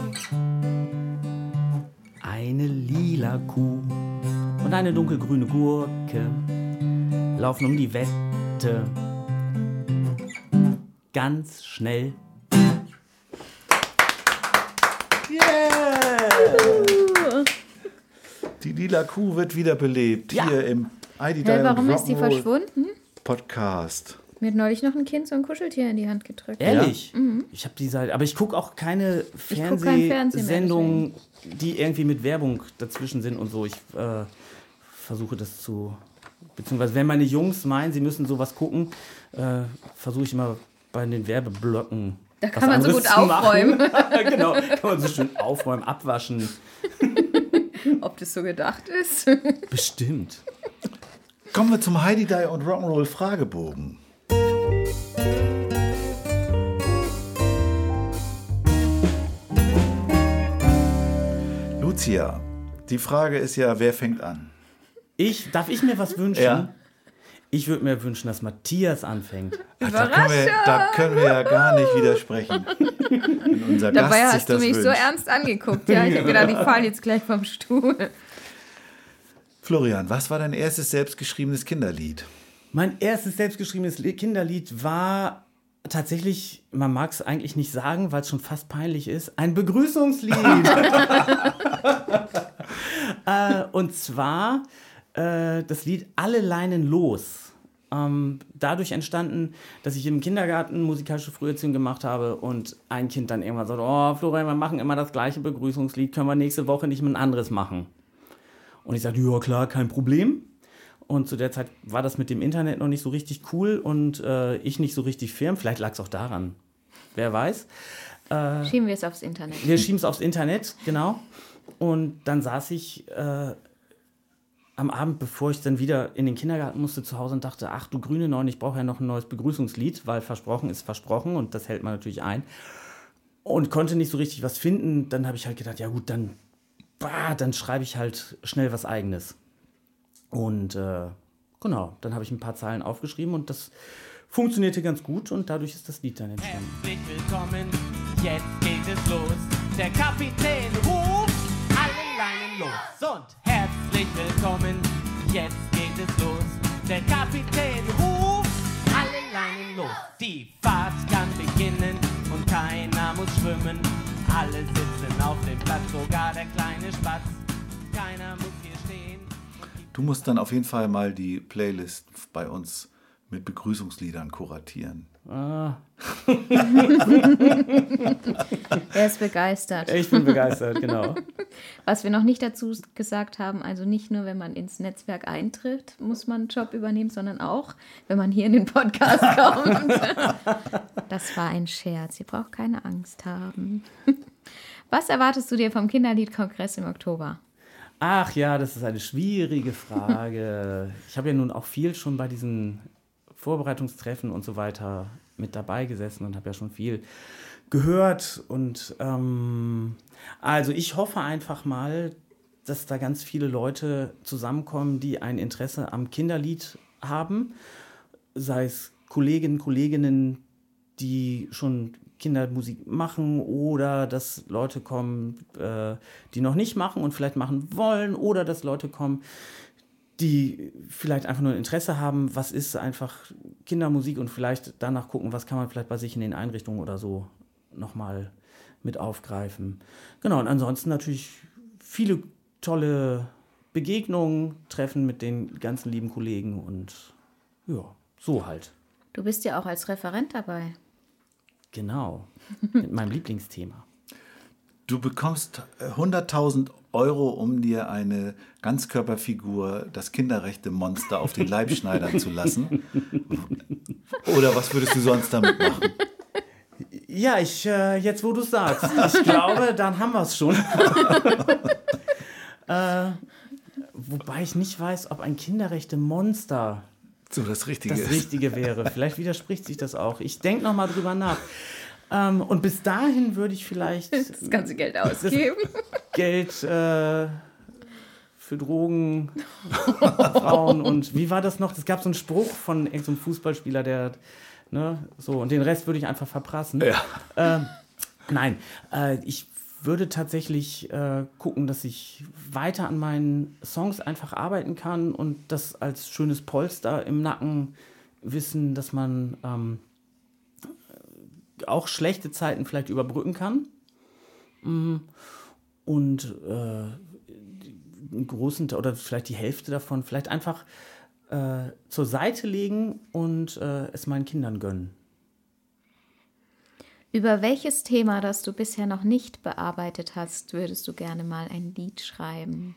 Eine lila Kuh und eine dunkelgrüne Gurke laufen um die Wette. Ganz schnell. Die lila Kuh wird wiederbelebt Ja. hier im I D Hey, warum ist die verschwunden? Podcast. Mir hat neulich noch ein Kind so ein Kuscheltier in die Hand gedrückt. Ehrlich? Ich habe die Seite, aber ich gucke auch keine guck kein Fernsehen mehr, Fernsehsendungen, die irgendwie mit Werbung dazwischen sind und so. Ich äh, versuche das zu, beziehungsweise wenn meine Jungs meinen, sie müssen sowas gucken, äh, versuche ich immer bei den Werbeblöcken. Da was kann man so anderes gut zu machen. aufräumen. Genau, kann man so schön aufräumen, abwaschen. Ob das so gedacht ist? Bestimmt. Kommen wir zum Heidi Die und Rock'n'Roll Fragebogen. Lucia, die Frage ist ja, wer fängt an? Ich, darf ich mir was wünschen? Ja. Ich würde mir wünschen, dass Matthias anfängt. Ach, da, können wir, da können wir ja gar nicht widersprechen. Wenn unser Dabei Gast sich hast du das mich so wünscht. ernst angeguckt. Ja, ich habe gedacht, ich falle jetzt gleich vom Stuhl. Florian, was war dein erstes selbstgeschriebenes Kinderlied? Mein erstes selbstgeschriebenes Li- Kinderlied war tatsächlich, man mag es eigentlich nicht sagen, weil es schon fast peinlich ist, ein Begrüßungslied. äh, und zwar äh, das Lied Alle Leinen los. Ähm, dadurch entstanden, dass ich im Kindergarten musikalische Früherziehung gemacht habe und ein Kind dann irgendwann sagt, oh Florian, wir machen immer das gleiche Begrüßungslied, können wir nächste Woche nicht mal ein anderes machen? Und ich sagte, ja klar, kein Problem. Und zu der Zeit war das mit dem Internet noch nicht so richtig cool und äh, ich nicht so richtig firm. Vielleicht lag es auch daran. Wer weiß. Schieben wir es aufs Internet. Wir schieben es aufs Internet, genau. Und dann saß ich äh, am Abend, bevor ich dann wieder in den Kindergarten musste, zu Hause und dachte, ach du grüne Neun, ich brauche ja noch ein neues Begrüßungslied, weil versprochen ist versprochen und das hält man natürlich ein. Und konnte nicht so richtig was finden. Dann habe ich halt gedacht, ja gut, dann, bah, dann schreibe ich halt schnell was Eigenes. Und äh, genau, dann habe ich ein paar Zeilen aufgeschrieben und das funktionierte ganz gut und dadurch ist das Lied dann entstanden. Herzlich willkommen, jetzt geht es los. Der Kapitän ruft, alle Leinen los. Und herzlich willkommen, jetzt geht es los. Der Kapitän ruft, alle Leinen los. Die Fahrt kann beginnen und keiner muss schwimmen. Alle sitzen auf dem Platz, sogar der kleine Spatz. Keiner muss hier stehen. Du musst dann auf jeden Fall mal die Playlist bei uns mit Begrüßungsliedern kuratieren. Ah. Er ist begeistert. Ich bin begeistert, genau. Was wir noch nicht dazu gesagt haben, also nicht nur, wenn man ins Netzwerk eintritt, muss man einen Job übernehmen, sondern auch, wenn man hier in den Podcast kommt. Das war ein Scherz, ihr braucht keine Angst haben. Was erwartest du dir vom Kinderliedkongress im Oktober? Ach ja, das ist eine schwierige Frage. Ich habe ja nun auch viel schon bei diesen Vorbereitungstreffen und so weiter mit dabei gesessen und habe ja schon viel gehört. Und ähm, also ich hoffe einfach mal, dass da ganz viele Leute zusammenkommen, die ein Interesse am Kinderlied haben. Sei es Kolleginnen, Kolleginnen, die schon Kindermusik machen oder dass Leute kommen, äh, die noch nicht machen und vielleicht machen wollen oder dass Leute kommen, die vielleicht einfach nur ein Interesse haben, was ist einfach Kindermusik und vielleicht danach gucken, was kann man vielleicht bei sich in den Einrichtungen oder so nochmal mit aufgreifen. Genau, und ansonsten natürlich viele tolle Begegnungen, Treffen mit den ganzen lieben Kollegen und ja, so halt. Du bist ja auch als Referent dabei. Genau, mit meinem Lieblingsthema. Du bekommst hunderttausend Euro, um dir eine Ganzkörperfigur, das Kinderrechte-Monster, auf den Leib schneidern zu lassen. Oder was würdest du sonst damit machen? Ja, ich, äh, jetzt wo du es sagst, ich glaube, dann haben wir es schon. äh, wobei ich nicht weiß, ob ein Kinderrechte-Monster so das Richtige das ist. Richtige wäre. Vielleicht widerspricht sich das auch. Ich denke noch mal drüber nach. Ähm, und bis dahin würde ich vielleicht Das ganze Geld ausgeben. Geld äh, für Drogen, Frauen und wie war das noch? Es gab so einen Spruch von irgendeinem Fußballspieler, der, ne, so, und den Rest würde ich einfach verprassen. Ja. Ähm, nein, äh, ich würde tatsächlich äh, gucken, dass ich weiter an meinen Songs einfach arbeiten kann und das als schönes Polster im Nacken wissen, dass man ähm, auch schlechte Zeiten vielleicht überbrücken kann. Und äh, einen großen, oder vielleicht die Hälfte davon, vielleicht einfach äh, zur Seite legen und äh, es meinen Kindern gönnen. Über welches Thema, das du bisher noch nicht bearbeitet hast, würdest du gerne mal ein Lied schreiben?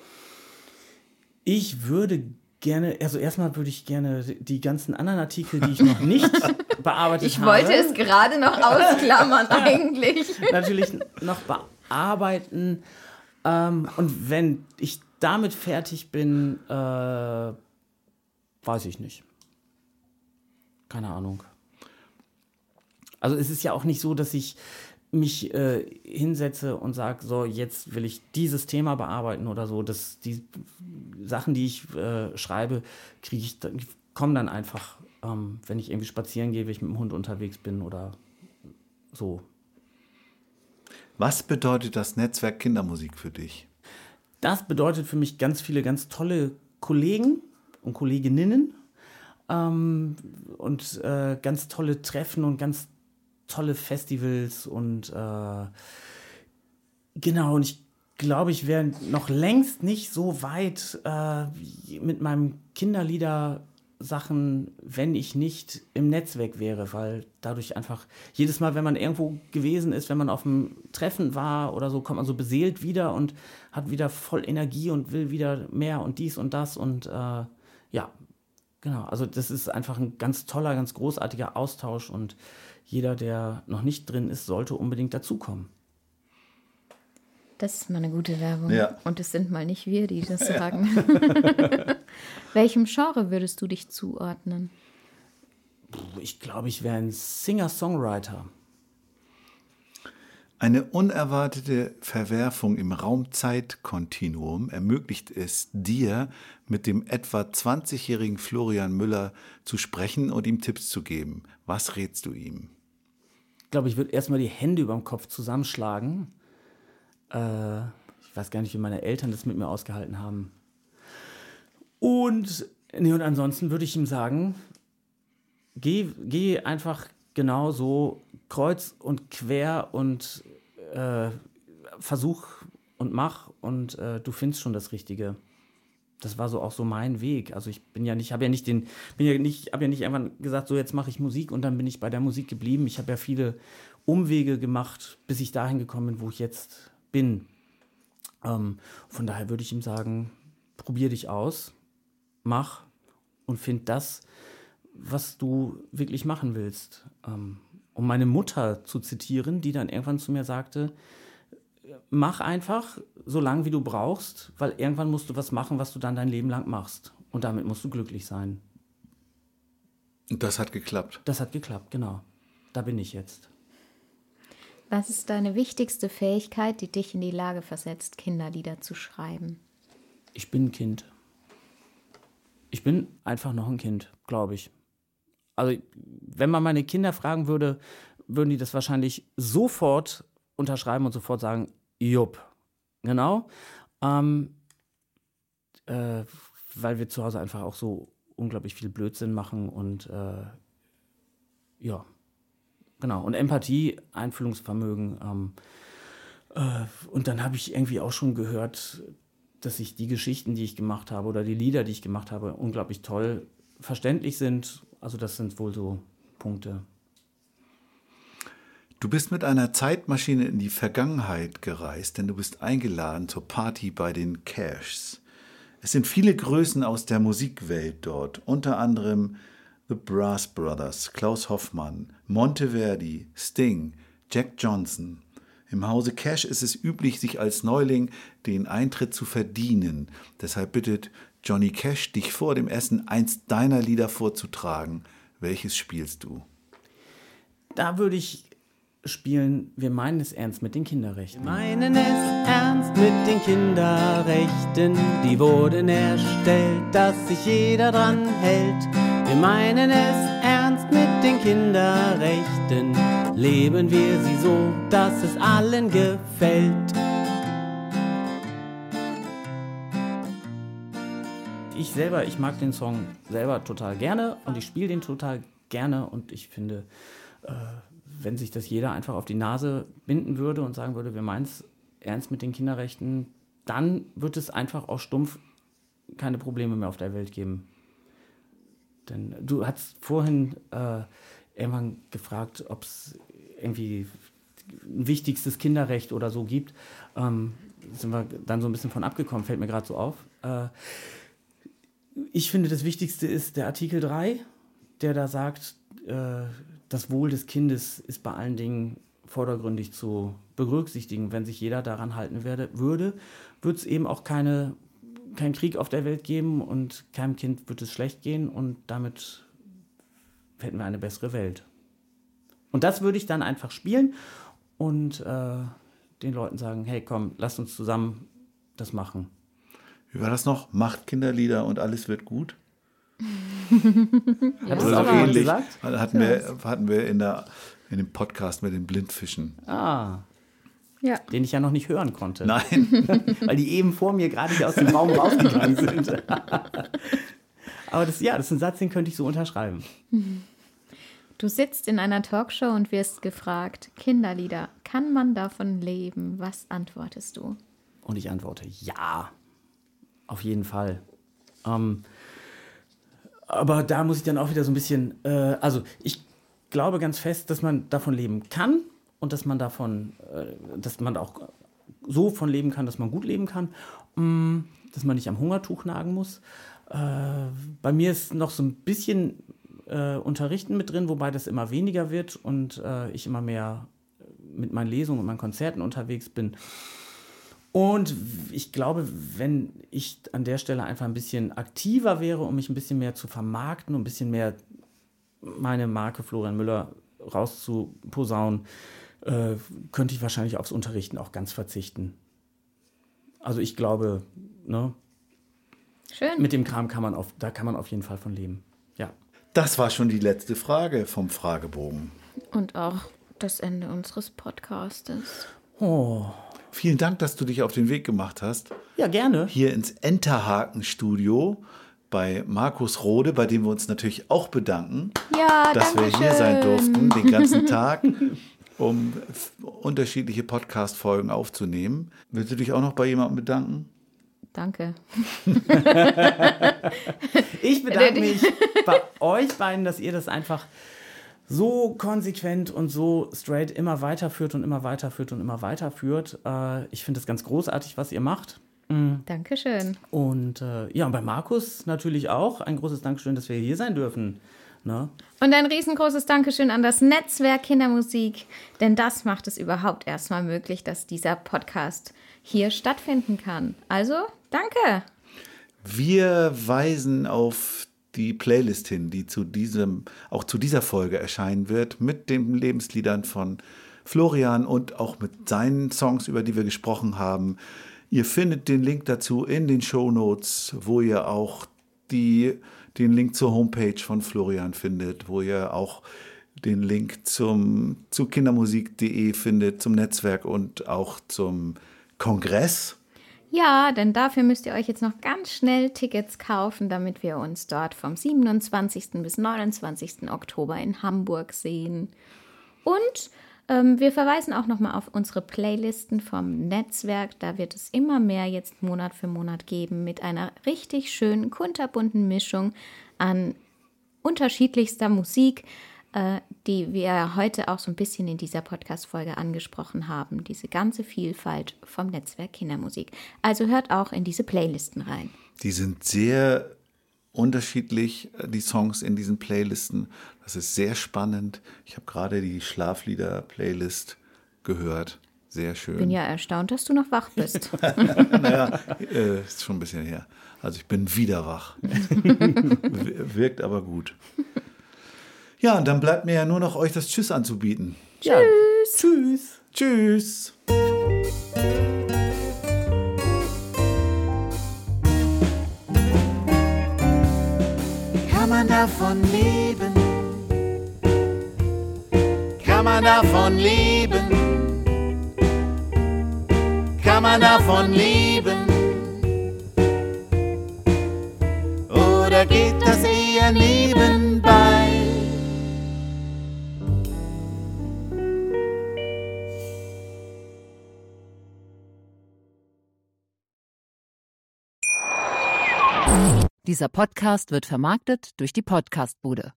Ich würde gerne, also erstmal würde ich gerne die ganzen anderen Artikel, die ich noch nicht bearbeitet Ich habe. wollte es gerade noch ausklammern eigentlich. natürlich noch bearbeiten. Ähm, und wenn ich damit fertig bin, äh, weiß ich nicht. Keine Ahnung. Also es ist ja auch nicht so, dass ich mich äh, hinsetze und sage, so, jetzt will ich dieses Thema bearbeiten oder so. Das, die Sachen, die ich äh, schreibe, kriege ich, kommen dann einfach, ähm, wenn ich irgendwie spazieren gehe, wenn ich mit dem Hund unterwegs bin oder so. Was bedeutet das Netzwerk Kindermusik für dich? Das bedeutet für mich ganz viele ganz tolle Kollegen und Kolleginnen ähm, und äh, ganz tolle Treffen und ganz tolle Festivals und äh, genau, und ich glaube, ich wäre noch längst nicht so weit äh, mit meinem Kinderlieder-Sachen, wenn ich nicht im Netzwerk wäre, weil dadurch einfach jedes Mal, wenn man irgendwo gewesen ist, wenn man auf einem Treffen war oder so, kommt man so beseelt wieder und hat wieder voll Energie und will wieder mehr und dies und das und äh, ja, genau, also das ist einfach ein ganz toller, ganz großartiger Austausch und jeder, der noch nicht drin ist, sollte unbedingt dazukommen. Das ist mal eine gute Werbung. Ja. Und es sind mal nicht wir, die das sagen. Welchem Genre würdest du dich zuordnen? Ich glaube, ich wäre ein Singer-Songwriter. Eine unerwartete Verwerfung im Raum-Zeit-Kontinuum ermöglicht es dir, mit dem etwa zwanzigjährigen Florian Müller zu sprechen und ihm Tipps zu geben. Was rätst du ihm? Ich glaube, ich würde erstmal die Hände über dem Kopf zusammenschlagen. Äh, ich weiß gar nicht, wie meine Eltern das mit mir ausgehalten haben. Und, nee, und ansonsten würde ich ihm sagen, geh, geh einfach genau so kreuz und quer und äh, versuch und mach und äh, du findest schon das Richtige. Das war so auch so mein Weg. Also ich bin ja nicht, habe ja nicht den, bin ja nicht, habe ja nicht irgendwann gesagt, so jetzt mache ich Musik und dann bin ich bei der Musik geblieben. Ich habe ja viele Umwege gemacht, bis ich dahin gekommen bin, wo ich jetzt bin. Ähm, von daher würde ich ihm sagen, probier dich aus, mach und find das, was du wirklich machen willst. Ähm, um meine Mutter zu zitieren, die dann irgendwann zu mir sagte, mach einfach so lange, wie du brauchst, weil irgendwann musst du was machen, was du dann dein Leben lang machst. Und damit musst du glücklich sein. Und das hat geklappt? Das hat geklappt, genau. Da bin ich jetzt. Was ist deine wichtigste Fähigkeit, die dich in die Lage versetzt, Kinderlieder zu schreiben? Ich bin ein Kind. Ich bin einfach noch ein Kind, glaube ich. Also, wenn man meine Kinder fragen würde, würden die das wahrscheinlich sofort unterschreiben und sofort sagen, jupp, genau. Ähm, äh, weil wir zu Hause einfach auch so unglaublich viel Blödsinn machen und äh, ja, genau. Und Empathie, Einfühlungsvermögen. Ähm, äh, und dann habe ich irgendwie auch schon gehört, dass ich die Geschichten, die ich gemacht habe oder die Lieder, die ich gemacht habe, unglaublich toll verständlich sind. Also das sind wohl so Punkte. Du bist mit einer Zeitmaschine in die Vergangenheit gereist, denn du bist eingeladen zur Party bei den Cashs. Es sind viele Größen aus der Musikwelt dort, unter anderem The Brass Brothers, Klaus Hoffmann, Monteverdi, Sting, Jack Johnson. Im Hause Cash ist es üblich, sich als Neuling den Eintritt zu verdienen. Deshalb bittet Johnny Cash, dich vor dem Essen eins deiner Lieder vorzutragen. Welches spielst du? Da würde ich spielen, wir meinen es ernst mit den Kinderrechten. Wir meinen es ernst mit den Kinderrechten, die wurden erstellt, dass sich jeder dran hält. Wir meinen es ernst mit den Kinderrechten, leben wir sie so, dass es allen gefällt. Ich selber, ich mag den Song selber total gerne und ich spiele den total gerne und ich finde, äh, wenn sich das jeder einfach auf die Nase binden würde und sagen würde, wir meinen es ernst mit den Kinderrechten, dann wird es einfach auch stumpf keine Probleme mehr auf der Welt geben. Denn du hast vorhin äh, irgendwann gefragt, ob es irgendwie ein wichtigstes Kinderrecht oder so gibt. Ähm, sind wir dann so ein bisschen von abgekommen, fällt mir gerade so auf. Äh, ich finde, das Wichtigste ist der Artikel drei, der da sagt, äh, das Wohl des Kindes ist bei allen Dingen vordergründig zu berücksichtigen. Wenn sich jeder daran halten werde, würde, wird es eben auch keine, keinen Krieg auf der Welt geben und keinem Kind wird es schlecht gehen und damit hätten wir eine bessere Welt. Und das würde ich dann einfach spielen und äh, den Leuten sagen, hey komm, lasst uns zusammen das machen. Wie war das noch? Macht Kinderlieder und alles wird gut? Hat Oder das auch so jemand ähnlich. gesagt? Hatten wir, hatten wir in, der, in dem Podcast mit den Blindfischen. Ah, Ja. den ich ja noch nicht hören konnte. Nein. Weil die eben vor mir gerade hier aus dem Raum rausgegangen sind. Aber das, ja, das ist ein Satz, den könnte ich so unterschreiben. Du sitzt in einer Talkshow und wirst gefragt, Kinderlieder, kann man davon leben? Was antwortest du? Und ich antworte, ja, auf jeden Fall. Ähm, aber da muss ich dann auch wieder so ein bisschen, äh, also ich glaube ganz fest, dass man davon leben kann und dass man davon, äh, dass man auch so von leben kann, dass man gut leben kann, ähm, dass man nicht am Hungertuch nagen muss. Äh, bei mir ist noch so ein bisschen äh, Unterrichten mit drin, wobei das immer weniger wird und äh, ich immer mehr mit meinen Lesungen und meinen Konzerten unterwegs bin. Und ich glaube, wenn ich an der Stelle einfach ein bisschen aktiver wäre, um mich ein bisschen mehr zu vermarkten und ein bisschen mehr meine Marke Florian Müller rauszuposaunen, äh, könnte ich wahrscheinlich aufs Unterrichten auch ganz verzichten. Also ich glaube, ne, Schön. mit dem Kram kann man auf, da kann man auf jeden Fall von leben. Ja. Das war schon die letzte Frage vom Fragebogen. Und auch das Ende unseres Podcastes. Oh. Vielen Dank, dass du dich auf den Weg gemacht hast. Ja, gerne. Hier ins Enterhaken-Studio bei Markus Rode, bei dem wir uns natürlich auch bedanken, Ja, dass danke wir hier sein schön. durften, den ganzen Tag, um f- unterschiedliche Podcast-Folgen aufzunehmen. Willst du dich auch noch bei jemandem bedanken? Danke. Ich bedanke mich bei euch beiden, dass ihr das einfach so konsequent und so straight immer weiterführt und immer weiterführt und immer weiterführt. Äh, ich finde es ganz großartig, was ihr macht. Dankeschön. Und äh, ja, und bei Markus natürlich auch ein großes Dankeschön, dass wir hier sein dürfen. Ne? Und ein riesengroßes Dankeschön an das Netzwerk Kindermusik, denn das macht es überhaupt erstmal möglich, dass dieser Podcast hier stattfinden kann. Also, danke. Wir weisen auf die Playlist hin, die zu diesem, auch zu dieser Folge erscheinen wird, mit den Lebensliedern von Florian und auch mit seinen Songs, über die wir gesprochen haben. Ihr findet den Link dazu in den Shownotes, wo ihr auch die, den Link zur Homepage von Florian findet, wo ihr auch den Link zum, zu kindermusik punkt de findet, zum Netzwerk und auch zum Kongress. Ja, denn dafür müsst ihr euch jetzt noch ganz schnell Tickets kaufen, damit wir uns dort vom siebenundzwanzigsten bis neunundzwanzigsten Oktober in Hamburg sehen. Und ähm, wir verweisen auch nochmal auf unsere Playlisten vom Netzwerk. Da wird es immer mehr jetzt Monat für Monat geben mit einer richtig schönen, kunterbunten Mischung an unterschiedlichster Musik, äh, die wir heute auch so ein bisschen in dieser Podcast-Folge angesprochen haben. Diese ganze Vielfalt vom Netzwerk Kindermusik. Also hört auch in diese Playlisten rein. Die sind sehr unterschiedlich, die Songs in diesen Playlisten. Das ist sehr spannend. Ich habe gerade die Schlaflieder-Playlist gehört. Sehr schön. Bin ja erstaunt, dass du noch wach bist. Naja, äh, ist schon ein bisschen her. Also ich bin wieder wach. Wir- Wirkt aber gut. Ja, und dann bleibt mir ja nur noch euch das Tschüss anzubieten. Ja. Tschüss. Tschüss. Kann man davon leben? Kann man davon leben? Kann man davon leben? Oder geht das eher nebenbei? Dieser Podcast wird vermarktet durch die Podcastbude.